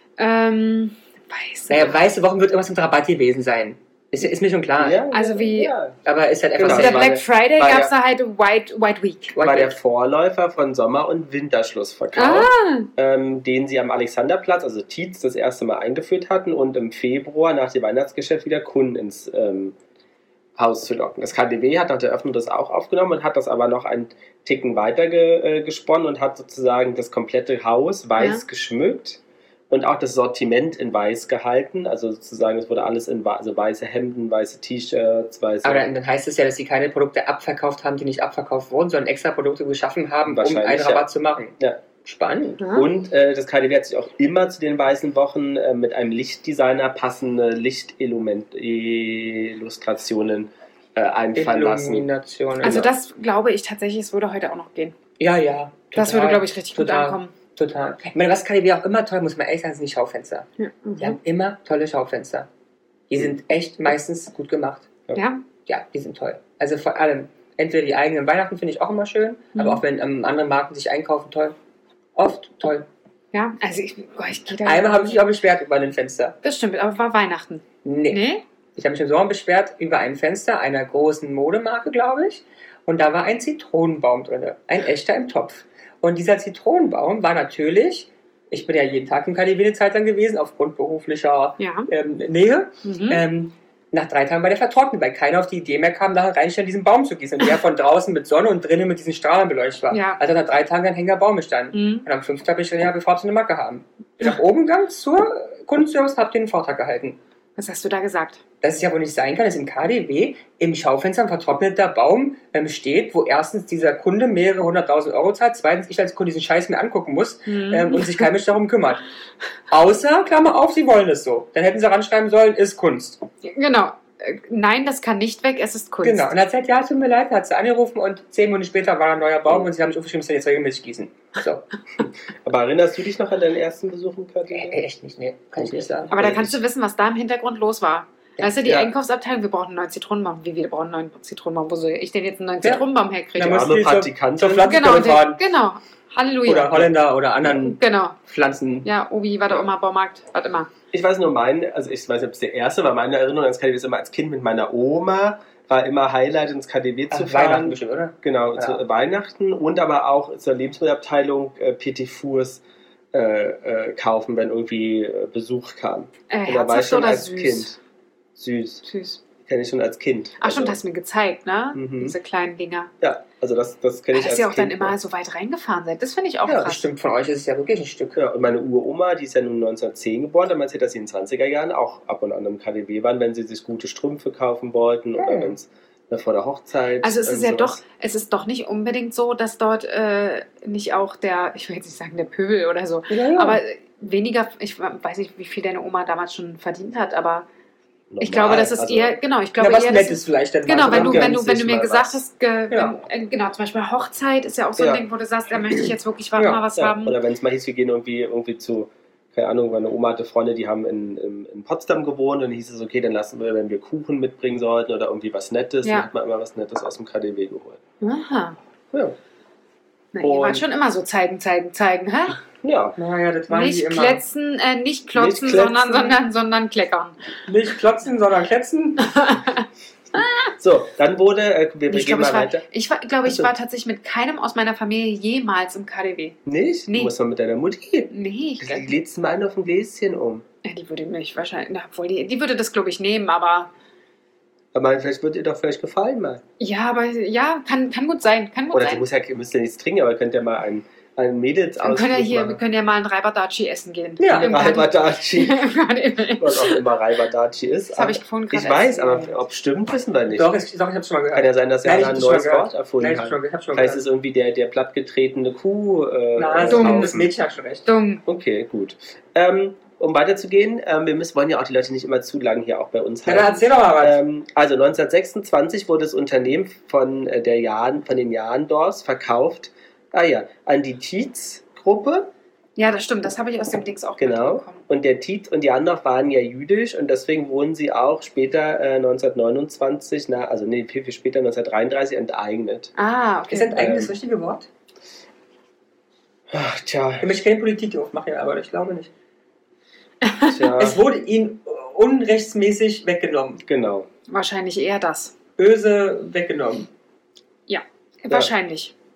Ähm, weiß. Naja, weiße Wochen wird irgendwas mit Rabatt gewesen sein. Ist, ist mir schon klar. Ja, Also wie- Ja. Aber ist halt einfach Genau. Zu der war Black der- Friday war gab es der- da halt White, White Week. War der Vorläufer von Sommer- und Winterschlussverkauf, Ah, ähm, den sie am Alexanderplatz, also Tietz, das erste Mal eingeführt hatten und im Februar nach dem Weihnachtsgeschäft wieder Kunden ins ähm, Haus zu locken. Das K D W hat nach der Öffnung das auch aufgenommen und hat das aber noch einen Ticken weiter ge, äh, gesponnen und hat sozusagen das komplette Haus weiß Ja. geschmückt und auch das Sortiment in weiß gehalten. Also sozusagen, es wurde alles in wa- also weiße Hemden, weiße T-Shirts, weiße... Aber dann, dann heißt es ja, dass sie keine Produkte abverkauft haben, die nicht abverkauft wurden, sondern extra Produkte geschaffen haben, um Wahrscheinlich, einen ja. Rabatt zu machen. Ja. Spannend. ja. Und äh, das K D W hat sich auch immer zu den weißen Wochen äh, mit einem Lichtdesigner passende Lichtillustrationen äh, einfallen lassen. Illumination. Also genau. das glaube ich tatsächlich, es würde heute auch noch gehen. Ja, ja. Das total, würde, glaube ich, richtig gut total, ankommen. Total. Ich meine, was K D W auch immer toll, muss man ehrlich sagen, sind die Schaufenster. Ja. Die haben immer tolle Schaufenster. Die sind echt meistens gut gemacht. ja. Ja, die sind toll. Also vor allem, entweder die eigenen Weihnachten finde ich auch immer schön, Mhm. aber auch wenn ähm, andere Marken sich einkaufen, toll. Oft toll. Ja, also ich, boah, ich gehe da. Einmal habe ich mich auch beschwert über ein Fenster. Das stimmt, aber war Weihnachten. Nee. Nee? Ich habe mich im Sommer beschwert über ein Fenster einer großen Modemarke, glaube ich. Und da war ein Zitronenbaum drin. Ein echter im Topf. Und dieser Zitronenbaum war natürlich, ich bin ja jeden Tag im K D W eine Zeit lang gewesen, aufgrund beruflicher Ja. ähm, Nähe. Mhm. Ähm, nach drei Tagen war der vertrocknet, weil keiner auf die Idee mehr kam, nachher reinstellen, diesen Baum zu gießen. Und der von draußen mit Sonne und drinnen mit diesen Strahlen beleuchtet war. Ja. Also nach drei Tagen ein hängender Baum gestanden. Mhm. Und am fünften Tag bin ich drin, ja, bevor sie eine Macke haben. Bin nach oben gegangen zur Kundenservice, hab den Vortrag gehalten. Was hast du da gesagt? Dass es ja wohl nicht sein kann, dass im K D W im Schaufenster ein vertrockneter Baum ähm, steht, wo erstens dieser Kunde mehrere hunderttausend Euro zahlt, zweitens ich als Kunde diesen Scheiß mir angucken muss Mhm. ähm, und sich kein Mensch darum kümmert. Außer, Klammer auf, sie wollen es so. Dann hätten sie ranschreiben sollen, ist Kunst. Genau. Äh, Nein, das kann nicht weg, es ist Kunst. Genau. Und er hat gesagt, ja, tut mir leid, hat sie angerufen und zehn Minuten später war ein neuer Baum und sie haben mich aufgeschrieben, dass sie jetzt regelmäßig gießen. So. Aber erinnerst du dich noch an deinen ersten Besuch im K D W? Äh, echt nicht, nee, kann ich nicht sagen. Aber da kannst du wissen, was da im Hintergrund los war. Ja. Weißt du, die Ja. Einkaufsabteilung, wir brauchen einen neuen Zitronenbaum. Wie, wir brauchen einen neuen Zitronenbaum. Wo soll ich denn jetzt einen neuen Ja. Zitronenbaum Da herkriegen? muss- arme die zur- Praktikantin. zur Pflanze- Genau, Pflanzenkolle fahren. der, genau. Halleluja. Oder Holländer oder anderen Genau. Pflanzen. Ja, Obi, was auch immer, Baumarkt, was immer. Ich weiß nur, mein, also ich weiß nicht, ob es der erste war, meine Erinnerung ans K D W ist immer als Kind mit meiner Oma war immer Highlight, ins K D W zu Ach, fahren. Weihnachten bestimmt, oder? Genau, Ja. zu Weihnachten und aber auch zur Lebensmittelabteilung äh, Petit Fours äh, äh, kaufen, wenn irgendwie äh, Besuch kam. Äh, Und da war ich herzhaft schon oder als süß? Kind. Süß. Süß. Kenne ich schon als Kind. Ach schon, Also, hast du mir gezeigt, ne? Mhm. Diese kleinen Dinger. Ja, also das, das kenne ich Dass als ihr auch Kind. dann immer noch. so weit reingefahren seid. Das finde ich auch Ja, krass. Bestimmt von euch ist es ja wirklich ein Stück. Ja, und meine Uroma, die ist ja nun neunzehnhundertzehn geboren, da erzählt, dass sie in den zwanziger Jahren auch ab und an im K D W waren, wenn sie sich gute Strümpfe kaufen wollten oder Hm. wenn es vor der Hochzeit. Also es ist irgend ja doch, sowas. es ist doch nicht unbedingt so, dass dort äh, nicht auch der, ich will jetzt nicht sagen der Pöbel oder so, Ja, ja. aber weniger, ich weiß nicht, wie viel deine Oma damals schon verdient hat, aber ich Normal, glaube, das ist also, eher, genau, ich Ja, glaube was eher, Nettes das ist, vielleicht dann genau, mal, wenn du, oder? wenn du, wenn du sich mir mal gesagt was. hast, ge, Ja. wenn, äh, genau, zum Beispiel Hochzeit ist ja auch so ein Ja. Ding, wo du sagst, da möchte ich jetzt wirklich mal Ja. was Ja, haben. oder wenn es mal hieß, wir gehen irgendwie, irgendwie zu, keine Ahnung, meine Oma hatte Freunde, die haben in, in, in Potsdam gewohnt und dann hieß es, okay, dann lassen wir, wenn wir Kuchen mitbringen sollten oder irgendwie was Nettes, Ja. dann hat man immer was Nettes aus dem K D W geholt. Aha. Ja. Na, ihr wart Und- schon immer so zeigen, zeigen, zeigen, hä? Ja. Naja, das waren die Nicht immer. kletzen, äh, nicht klotzen, Nicht kletzen. sondern, sondern, sondern kleckern. Nicht klotzen, sondern kletzen. So, dann wurde, äh, wir Ich gehen glaube, mal ich war, weiter. ich, war, glaube, ich Achso. war tatsächlich mit keinem aus meiner Familie jemals im K D W. Nicht? Nee. Du musst mal mit deiner Mutti. Nee, ich Die glaub, lädst mal einen auf ein Gläschen um. ja, die würde mich wahrscheinlich, na, obwohl die, die würde das, glaube ich, nehmen, aber Aber vielleicht wird ihr doch vielleicht gefallen mal. ja, aber ja, kann, kann gut sein, kann gut Oder du sein. musst ja, ihr müsst ja nichts trinken, aber ihr könnt ja mal einen, einen Mädels Wir können ja hier, wir machen. können ja mal ein Reibadachi essen gehen. Ja, Im K D W. Raibadachi. Im K D W. Was auch immer Raibadachi ist. Das habe ich gefunden Ich gerade weiß, als- aber ob es stimmt, wissen wir nicht. Doch, ich, doch, ich hab's schon mal gehört. Kann ja sein, dass Nein, er ich ein hab's schon neues mal gehört. Wort erfunden Nein, ich hab's hat. schon, ich hab's schon Vielleicht ist gehört. es irgendwie der, der plattgetretene Kuh. Äh, Na, äh, so, Dumm. das Mädchen hat schon recht. Dumm. Okay, gut. Ähm, um weiterzugehen, ähm, wir müssen, wollen ja auch die Leute nicht immer zu lang hier auch bei uns Ja, dann halten. erzähl doch mal was. Ähm, also neunzehnhundertsechsundzwanzig wurde das Unternehmen von, äh, der Jahn, von den Jahndorfs verkauft, ah ja, an die Tietz-Gruppe. Ja, das stimmt, das habe ich aus dem Dings auch Genau. mitbekommen. Und der Tietz und Jahndorf waren ja jüdisch und deswegen wurden sie auch später äh, neunzehnhundertneunundzwanzig, na, also nee, viel, viel später, neunzehnhundertdreiunddreißig enteignet. Ah, Ist okay. enteignet das ähm, richtige Wort? Ach, tja, Ich möchte keine Politik aufmachen, aber ich glaube nicht. tja, Es wurde ihnen unrechtsmäßig weggenommen. genau. Wahrscheinlich eher das. Böse weggenommen. Wahrscheinlich.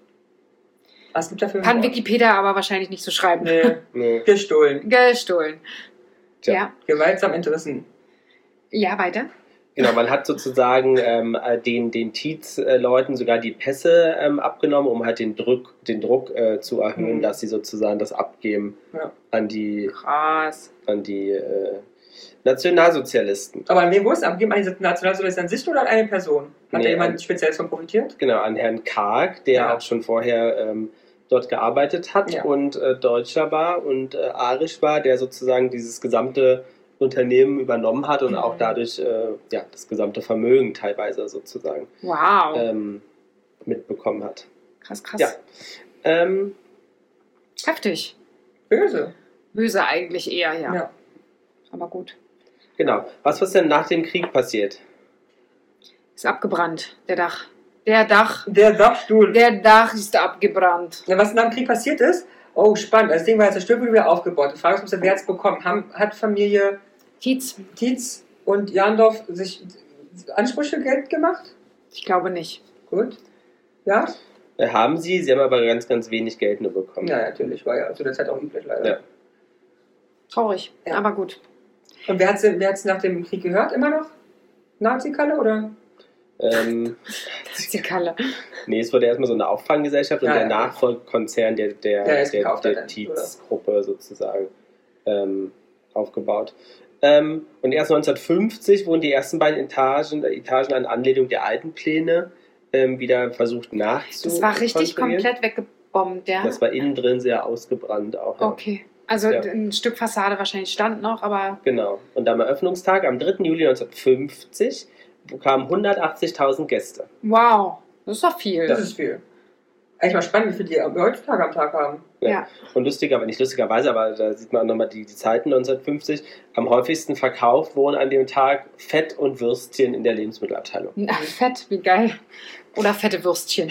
Was gibt dafür ein Kann Wort? Wikipedia aber wahrscheinlich nicht so schreiben. Nee, Nee. gestohlen. Gestohlen. Tja. Ja. Gewaltsam entrissen. Ja, weiter. Genau, man hat sozusagen ähm, äh, den, den Tietz-Leuten sogar die Pässe ähm, abgenommen, um halt den Druck, den Druck äh, zu erhöhen, Mhm. dass sie sozusagen das abgeben Ja. an die, Krass. an die äh, Nationalsozialisten. Aber an wen wurde es abgegeben? An die Nationalsozialisten an sich oder an eine Person? Hat Nee, da jemand an- speziell von profitiert? Genau, an Herrn Karg, der Ja. auch schon vorher ähm, dort gearbeitet hat Ja. und äh, Deutscher war und äh, arisch war, der sozusagen dieses gesamte Unternehmen übernommen hat und Mhm. auch dadurch äh, ja, das gesamte Vermögen teilweise sozusagen Wow. ähm, mitbekommen hat. Krass, krass. Ja. Ähm, Heftig. Böse. Böse eigentlich eher, ja. Ja. Aber gut. genau. Was ist denn nach dem Krieg passiert? Ist abgebrannt, der Dach. Der Dach. Der Dachstuhl. Der Dach ist abgebrannt. Ja, was nach dem Krieg passiert ist? Oh, spannend. Das Ding war jetzt zerstört, wurde wieder aufgebaut. Die Frage ist, wer hat es bekommen? Haben, hat Familie Tietz? Tietz und Jahndorf sich Ansprüche Geld gemacht? Ich glaube nicht. Gut. Ja? Äh, haben sie, sie haben aber ganz, ganz wenig Geld nur bekommen. Ja, natürlich. War ja zu der Zeit auch üblich, leider. Ja. Traurig, Ja. aber gut. Und wer hat es wer hat's nach dem Krieg gehört? Immer noch? Nazi-Kalle oder? Ähm, Das ist die Kalle. nee, es wurde erstmal so eine Auffanggesellschaft und Ja, der ja. Nachfolgekonzern der, der, Der es der, gekauft der, hat dann, Tietz-Gruppe sozusagen ähm, aufgebaut. Ähm, und erst neunzehnhundertfünfzig wurden die ersten beiden Etagen, Etagen an Anlehnung der alten Pläne ähm, wieder versucht nachzukonstruieren. Das war richtig komplett weggebombt, ja? Das war innen drin sehr ausgebrannt auch. Ja. Okay. Also Ja. ein Stück Fassade wahrscheinlich stand noch, aber Genau. Und am Eröffnungstag, am dritten Juli neunzehnhundertfünfzig, kamen hundertachtzigtausend Gäste. wow, das ist doch viel. Das ist viel. Eigentlich mal spannend, wie viel die heutzutage am Tag haben. ja. Und lustiger, aber nicht lustigerweise, aber da sieht man auch nochmal die, die Zeiten neunzehnhundertfünfzig. Am häufigsten verkauft wurden an dem Tag Fett und Würstchen in der Lebensmittelabteilung. Na, fett, wie geil. Oder fette Würstchen.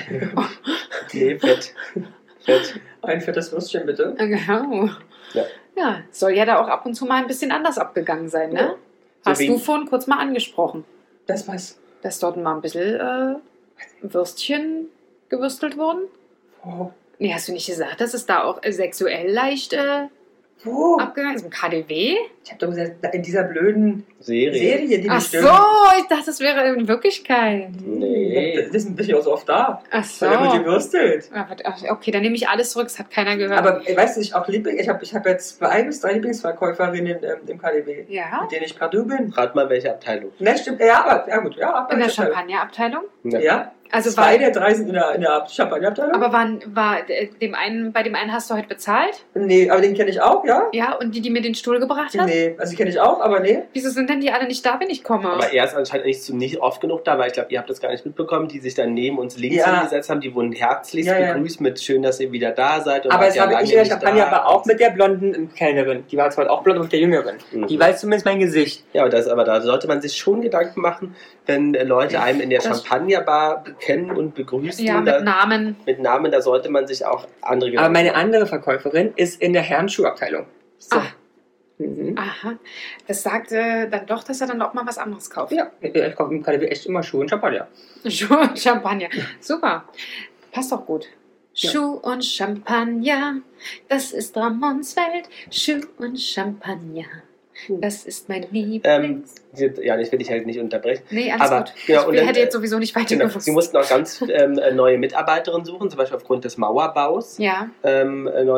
Nee, Fett. Fett. Ein fettes Würstchen, bitte. Genau. Ja. Ja, soll ja da auch ab und zu mal ein bisschen anders abgegangen sein, ne? Ja. So Hast wie- du vorhin kurz mal angesprochen. Das was? dass dort mal ein bisschen äh, Würstchen gewürstelt wurden. Wo? Nee, hast du nicht gesagt, dass es da auch äh, sexuell leicht äh, Wo? abgegangen ist? Im K D W? Ich habe doch gesagt, in dieser blöden Serie. Serie, die Ach bestimmt. so, ich dachte, das wäre in Wirklichkeit. Nee. Das ist ein bisschen auch so oft da. Ach so. Weil er wird gewürstelt. Ah, warte, ach, okay, dann nehme ich alles zurück, das hat keiner gehört. Aber äh, weißt du, ich auch Liebling, ich habe ich hab jetzt zwei bis drei Lieblingsverkäuferinnen ähm, im K D W, ja, mit denen ich partout bin. Rat mal, welche Abteilung. Ne, stimmt, ja, aber, ja gut, ja. in der Abteilung. Champagnerabteilung. Ja. Ja, Also zwei war, der drei sind in der, in der Champagnerabteilung. aber waren, war äh, dem einen, bei dem einen hast du heute bezahlt? Nee, aber den kenne ich auch, ja? Ja, und die, die mir den Stuhl gebracht hat? Nee, also die kenne ich auch, aber nee. Wieso sind denn die alle nicht da, wenn ich komme? Aber er ist anscheinend nicht, so, nicht oft genug da, weil ich glaube, ihr habt das gar nicht mitbekommen, die sich dann neben uns links Ja. hingesetzt haben, die wurden herzlichst Ja, ja. begrüßt mit schön, dass ihr wieder da seid. Und Aber wart es ja habe lange ich in der nicht Champagner da. aber auch mit der blonden Kellnerin. Die war zwar auch blond, aber mit der jüngeren. Mhm. Die weiß zumindest mein Gesicht. Ja, aber, das, aber da sollte man sich schon Gedanken machen, wenn äh, Leute einem in der Das- Champagnerbar kennen und begrüßen. ja, da, mit Namen. mit Namen, da sollte man sich auch andere Aber meine machen. andere Verkäuferin ist in der Herrenschuhabteilung. So. Ah. Mhm. Aha. Das sagt äh, dann doch, dass er dann auch mal was anderes kauft. Ja, ich kaufe im K D W echt immer Schuhe und Champagner. Schuh und Champagner. Super. Passt doch gut. Ja. Schuh und Champagner, das ist Ramons Welt. Schuh und Champagner, das ist mein Ähm, Lieblings... ja, ich will dich halt nicht unterbrechen. nee, alles aber, gut. genau, ich und will, dann, hätte äh, jetzt sowieso nicht weiter Genau. gewusst. Sie mussten auch ganz ähm, äh, neue Mitarbeiterinnen suchen, zum Beispiel aufgrund des Mauerbaus. ja, Ähm, äh,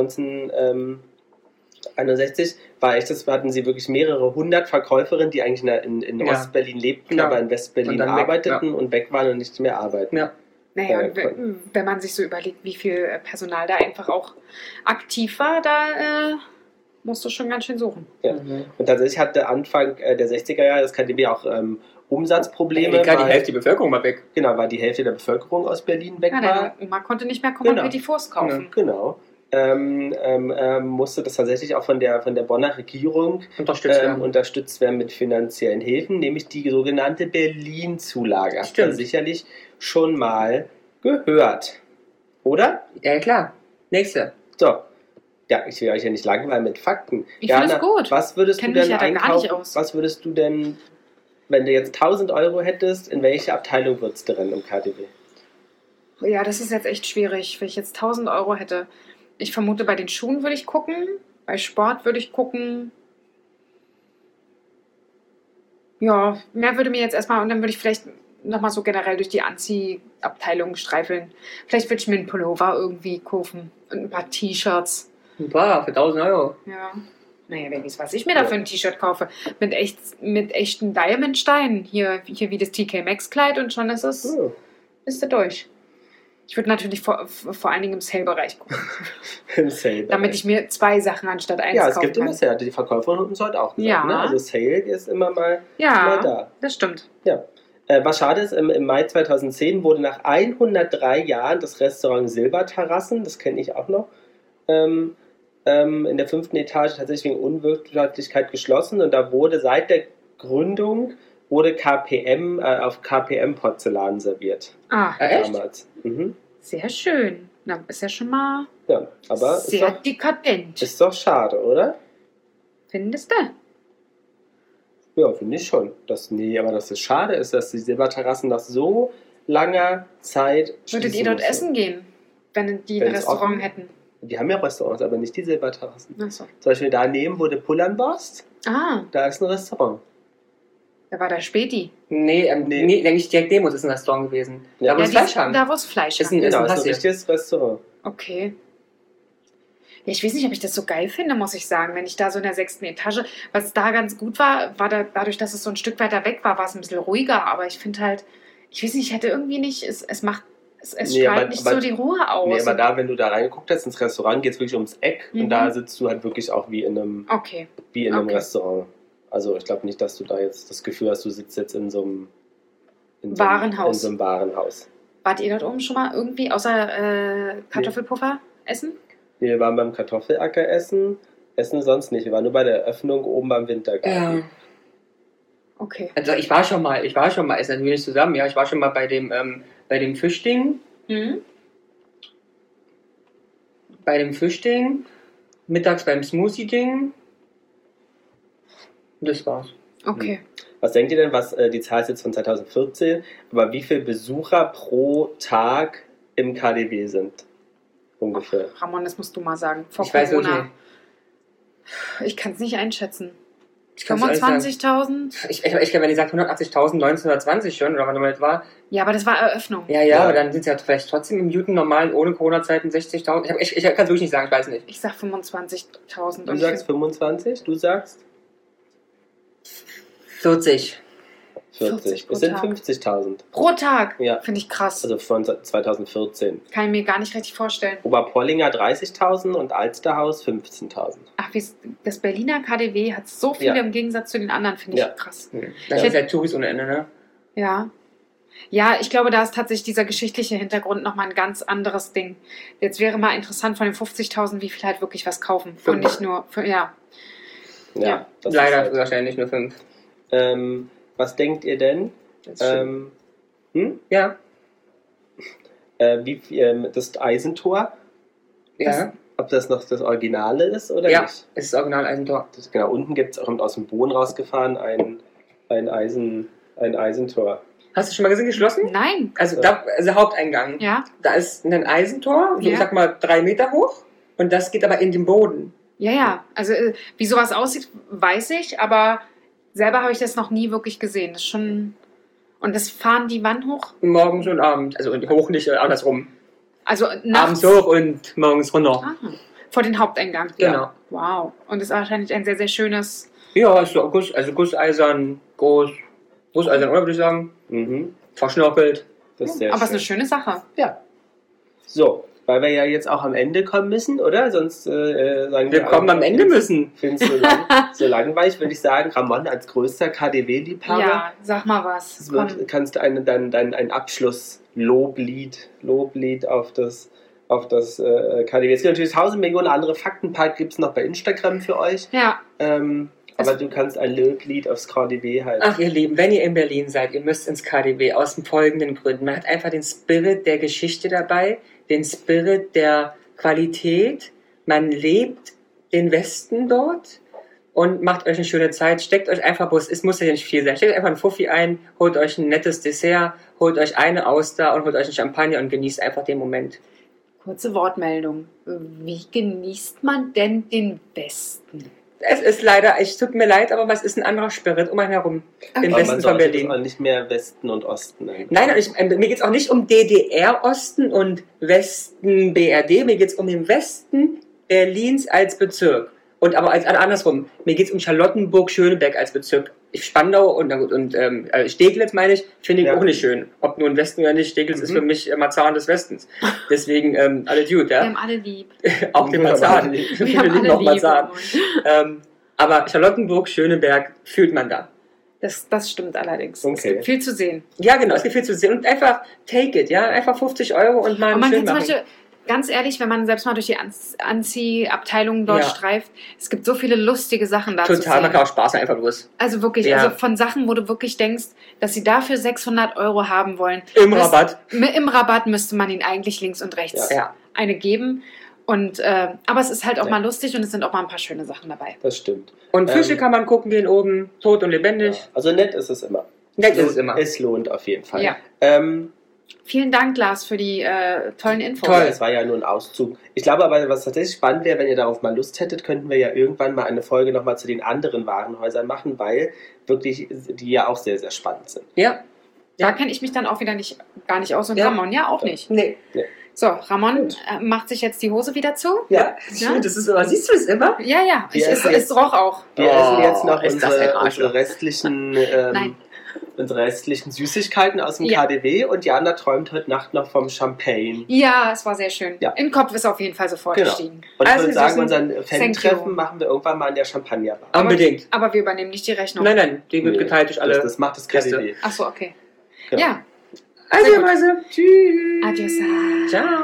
neunzehnhunderteinundsechzig war echt, das hatten sie wirklich mehrere hundert Verkäuferinnen, die eigentlich in, der- in, in Ja. Ostberlin lebten, Klar. aber in Und Westberlin dann weg, arbeiteten und weg waren und nicht mehr arbeiten. Ja. naja, äh, und wenn, wenn man sich so überlegt, wie viel äh, Personal da einfach auch aktiv war, da äh, musst du schon ganz schön suchen. Ja. Mhm. Und tatsächlich hatte Anfang äh, der sechziger Jahre das K D W auch ähm, Umsatzprobleme, Klar, die weil, Hälfte der Bevölkerung mal weg. genau, weil die Hälfte der Bevölkerung aus Berlin weg Ja, war. deine Oma konnte nicht mehr kommen Genau. und die Wurst kaufen. Genau. Ähm, ähm, ähm, musste das tatsächlich auch von der, von der Bonner Regierung Unterstützt ähm, werden. unterstützt werden mit finanziellen Hilfen, nämlich die sogenannte Berlin-Zulage. Habt ihr Stimmt. sicherlich schon mal gehört. Oder? Ja, klar. Nächste. So. Ja, ich will euch ja nicht langweilen mit Fakten. Ich finde es Jana, gut. Was würdest Kenn du mich denn ja da gar einkaufen? nicht aus. Was würdest du denn, wenn du jetzt tausend Euro hättest, in welche Abteilung würdest du rennen im K D W? Ja, das ist jetzt echt schwierig, wenn ich jetzt tausend Euro hätte. Ich vermute, bei den Schuhen würde ich gucken, bei Sport würde ich gucken. Ja, mehr würde mir jetzt erstmal, und dann würde ich vielleicht nochmal so generell durch die Anziehabteilung streifeln. Vielleicht würde ich mir einen Pullover irgendwie kaufen und ein paar T-Shirts. Ein paar für tausend Euro. Ja. Naja, wer weiß, was ich mir da für ein T-Shirt kaufe. Mit, echt, mit echten Diamondsteinen. Hier, hier wie das T K Maxx Kleid und schon ist es, Oh. ist er durch. Ich würde natürlich vor, vor allen Dingen im Sale-Bereich gucken. Im Sale. Damit ich mir zwei Sachen anstatt eins Ja, es kaufen gibt immer kann. Sale. Die Verkäuferin hat uns heute auch gesagt. Ja. Ne? Also Sale ist immer mal, Ja, mal da. das stimmt. Ja. Äh, was schade ist, im, im Mai zweitausendzehn wurde nach hundertdrei Jahren das Restaurant Silberterrassen, das kenne ich auch noch, ähm, ähm, in der fünften Etage tatsächlich wegen Unwirtschaftlichkeit geschlossen. Und da wurde seit der Gründung wurde K P M äh, auf K P M Porzellan serviert. Ah, Ja, echt? Damals. Mhm. sehr schön. Na, ist ja schon mal Ja, aber ist sehr doch, dekadent. ist doch schade, oder? Findest du? Ja, finde ich schon. Das, nee, aber dass es schade ist, dass die Silberterrassen nach so langer Zeit Würdet ihr schließen dort mussten. essen gehen, wenn die ein Wenn es Restaurant offen- hätten? Die haben ja Restaurants, aber nicht die Silberterrassen. Achso. Zum Beispiel daneben wurde Pullernborst, Ah, da ist ein Restaurant. da war der Späti. Nee, ähm, Nee. nee. nee, nicht direkt Demos ist ein Restaurant gewesen. Ja. Da wo Ja, es die- Fleisch haben. Da, wo es Fleisch Ist haben. ein- Genau, ein ist ein Hass richtiges Restaurant. Okay. Ja, ich weiß nicht, ob ich das so geil finde, muss ich sagen. Wenn ich da so in der sechsten Etage, was da ganz gut war, war da, dadurch, dass es so ein Stück weiter weg war, war es ein bisschen ruhiger. Aber ich finde halt, ich weiß nicht, ich hätte irgendwie nicht, es, es macht, es, es Nee, strahlt aber- nicht aber- so die Ruhe aus. Nee, aber da, wenn du da reingeguckt hast ins Restaurant, geht es wirklich ums Eck Mhm. und da sitzt du halt wirklich auch wie in einem, Okay. wie in einem Okay. Restaurant. Also ich glaube nicht, dass du da jetzt das Gefühl hast, du sitzt jetzt in so einem, in so einem Warenhaus. In so einem Warenhaus. Wart ihr dort oben schon mal irgendwie außer äh, Kartoffelpuffer essen? Wir waren beim Kartoffelacker essen, essen sonst nicht. Wir waren nur bei der Eröffnung oben beim Wintergarten. Ja. Okay. Also ich war schon mal, ich war schon mal, ist natürlich nicht zusammen, ja, ich war schon mal bei dem, ähm, bei dem Fischding, Mhm. bei dem Fischding, mittags beim Smoothie-Ding. Das war's. Okay. Was denkt ihr denn, was äh, die Zahl ist jetzt von zwanzig vierzehn, aber wie viele Besucher pro Tag im K D W sind? Ungefähr. Ramon, das musst du mal sagen. Vor Ich weiß wirklich Corona. nicht. Ich kann es nicht einschätzen. Ich kann's alles sagen. fünfundzwanzigtausend? Ich, ich, ich glaube, wenn ihr sagt hundertachtzigtausend neunzehnhundertzwanzig schon, oder wann das war. Ja, aber das war Eröffnung. Ja, ja, Ja. aber dann sind es ja vielleicht trotzdem im Newton normal ohne Corona-Zeiten sechzigtausend. Ich, hab- ich, ich kann es wirklich nicht sagen, ich weiß nicht. Ich sag fünfundzwanzigtausend. Du Und sagst fünfundzwanzig, du sagst vierzig. vierzig. vierzig pro Es sind Tag. fünfzigtausend. pro Tag. Ja. Finde ich krass. Also von zwanzig vierzehn. Kann ich mir gar nicht richtig vorstellen. Oberpollinger dreißigtausend und Alsterhaus fünfzehntausend. Ach, wie das Berliner K D W hat so viele Ja. im Gegensatz zu den anderen, finde ich Ja. krass. Das Ich ist ja Touris ohne Ende, ne? Ja. Ja, ich glaube, da ist tatsächlich dieser geschichtliche Hintergrund nochmal ein ganz anderes Ding. Jetzt wäre mal interessant von den fünfzigtausend, wie viel halt wirklich was kaufen. Und Fünf. nicht nur, für, ja. Ja, Ja. das Leider ist halt. wahrscheinlich nur fünf. Ähm, was denkt ihr denn? Das ist schön. Ähm, hm? Ja, äh, wie, ähm, das Eisentor, ja. ob das noch das Originale ist oder Ja, nicht? es ist original Eisentor. Das, genau, unten gibt es auch aus dem Boden rausgefahren ein, ein, Eisen, ein Eisentor. Hast du schon mal gesehen, geschlossen? Nein. Also, da, also Haupteingang. Ja. Da ist ein Eisentor, so Ja. ich sag mal drei Meter hoch. Und das geht aber in den Boden. Ja, ja. Also, äh, wie sowas aussieht, weiß ich, aber selber habe ich das noch nie wirklich gesehen. Das ist schon. Und das fahren die wann hoch? Morgens und abends. Also hoch nicht, äh, andersrum. Also nachts. Abends hoch und morgens runter. Ah, vor den Haupteingang. Genau. Wow. Und ist wahrscheinlich ein sehr, sehr schönes. Ja, ist so Guss, also gusseisern, groß. Gusseisern, oder würde ich sagen? Mhm. Verschnörkelt. Das ist sehr aber es ist schön. eine schöne Sache. Ja. So, weil wir ja jetzt auch am Ende kommen müssen, oder? Sonst äh, sagen wir. Wir kommen am Ende müssen. Ich finde es so, lang, so langweilig, würde ich sagen. Ramon als größter K D W-Liebhaber. Ja, sag mal was. Das wird, Komm. kannst du einen, dein, dein, ein Abschluss-Loblied Loblied auf das, auf das äh, K D W. Es gibt natürlich tausend Millionen andere Faktenpark, gibt es noch bei Instagram für euch. Ja, Ähm, aber Es- du kannst ein Loblied aufs K D W halten. Ach, ihr Lieben, wenn ihr in Berlin seid, ihr müsst ins K D W aus den folgenden Gründen. Man hat einfach den Spirit der Geschichte dabei, den Spirit der Qualität. Man lebt den Westen dort und macht euch eine schöne Zeit. Steckt euch einfach, es muss ja nicht viel sein, steckt einfach einen Fuffi ein, holt euch ein nettes Dessert, holt euch eine Auster und holt euch einen Champagner und genießt einfach den Moment. kurze Wortmeldung. Wie genießt man denn den Westen? Es ist leider, es tut mir leid, aber es ist ein anderer Spirit um einen herum. Den Aber Westen man von sollte Berlin. das auch nicht mehr Westen und Osten nennen. Nein, nein, ich, äh, mir geht es auch nicht um D D R-Osten und Westen B R D, mir geht es um den Westen Berlins als Bezirk. Und aber als andersrum, mir geht es um Charlottenburg-Schöneberg als Bezirk. Ich Spandau und, na gut, und ähm, äh, Steglitz, meine ich, finde ich Ja. auch nicht schön. Ob nur im Westen oder nicht, Steglitz Mhm. ist für mich äh, Marzahn des Westens. Deswegen ähm, alle Dude, Wir ja. haben alle lieb. Auch den Wir haben Marzahn. alle lieb. Wir Wir haben lieben alle auch Marzahn. lieb. Ähm, aber Charlottenburg-Schöneberg fühlt man da. Das, das stimmt allerdings. Es Okay. gibt viel zu sehen. Ja, genau, es gibt viel zu sehen. Und einfach take it, ja. Einfach fünfzig Euro und mal Und man schön kann zum machen. Beispiel, ganz ehrlich, wenn man selbst mal durch die Anz- Anziehabteilungen dort Ja. streift, es gibt so viele lustige Sachen da zu Total, man sehen. kann auch Spaß haben, einfach bloß. Also wirklich, Ja. also von Sachen, wo du wirklich denkst, dass sie dafür sechshundert Euro haben wollen. Im Das- Rabatt. Im Rabatt müsste man ihnen eigentlich links und rechts Ja. eine geben. Und, äh, aber es ist halt auch Ja. mal lustig und es sind auch mal ein paar schöne Sachen dabei. Das stimmt. Und Fische Ähm, kann man gucken gehen oben, tot und lebendig. Ja. Also nett ist es immer. Nett ist es immer. Es lohnt auf jeden Fall. Ja. Ähm, Vielen Dank, Lars, für die äh, tollen Infos. Toll. Es war ja nur ein Auszug. Ich glaube aber, was tatsächlich spannend wäre, wenn ihr darauf mal Lust hättet, könnten wir ja irgendwann mal eine Folge nochmal zu den anderen Warenhäusern machen, weil wirklich die ja auch sehr, sehr spannend sind. Ja. Da kenne ich mich dann auch wieder nicht, gar nicht aus und Ja. Ramon ja auch nicht. Nee. So, Ramon äh, macht sich jetzt die Hose wieder zu. Ja, Ja? das ist immer, siehst du es immer? Ja, ja, ich, Wir es, essen es roch auch. Wir Oh, essen jetzt noch ist das ein unsere, Arschloch. unsere restlichen ähm, Nein. unsere restlichen Süßigkeiten aus dem Ja. K D W und Jana träumt heute Nacht noch vom Champagne. Ja, es war sehr schön. Ja. Im Kopf ist auf jeden Fall sofort Genau. gestiegen. Und ich Also, würde sagen, Süßen, unseren thank Fan-Treffen you. machen wir irgendwann mal in der Champagnerbar. Aber- Unbedingt. Aber wir übernehmen nicht die Rechnung. Nein, nein, die wird Nee, geteilt durch alle. Das, das macht das K D W. Gäste. Ach so, okay. Genau. Ja, Also, Sehr gut. Mäuse. Tschüss. adios. Ciao.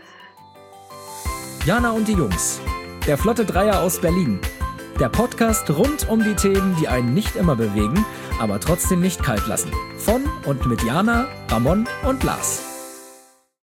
Jana und die Jungs. Der Flotte Dreier aus Berlin. Der Podcast rund um die Themen, die einen nicht immer bewegen, aber trotzdem nicht kalt lassen. Von und mit Jana, Ramon und Lars.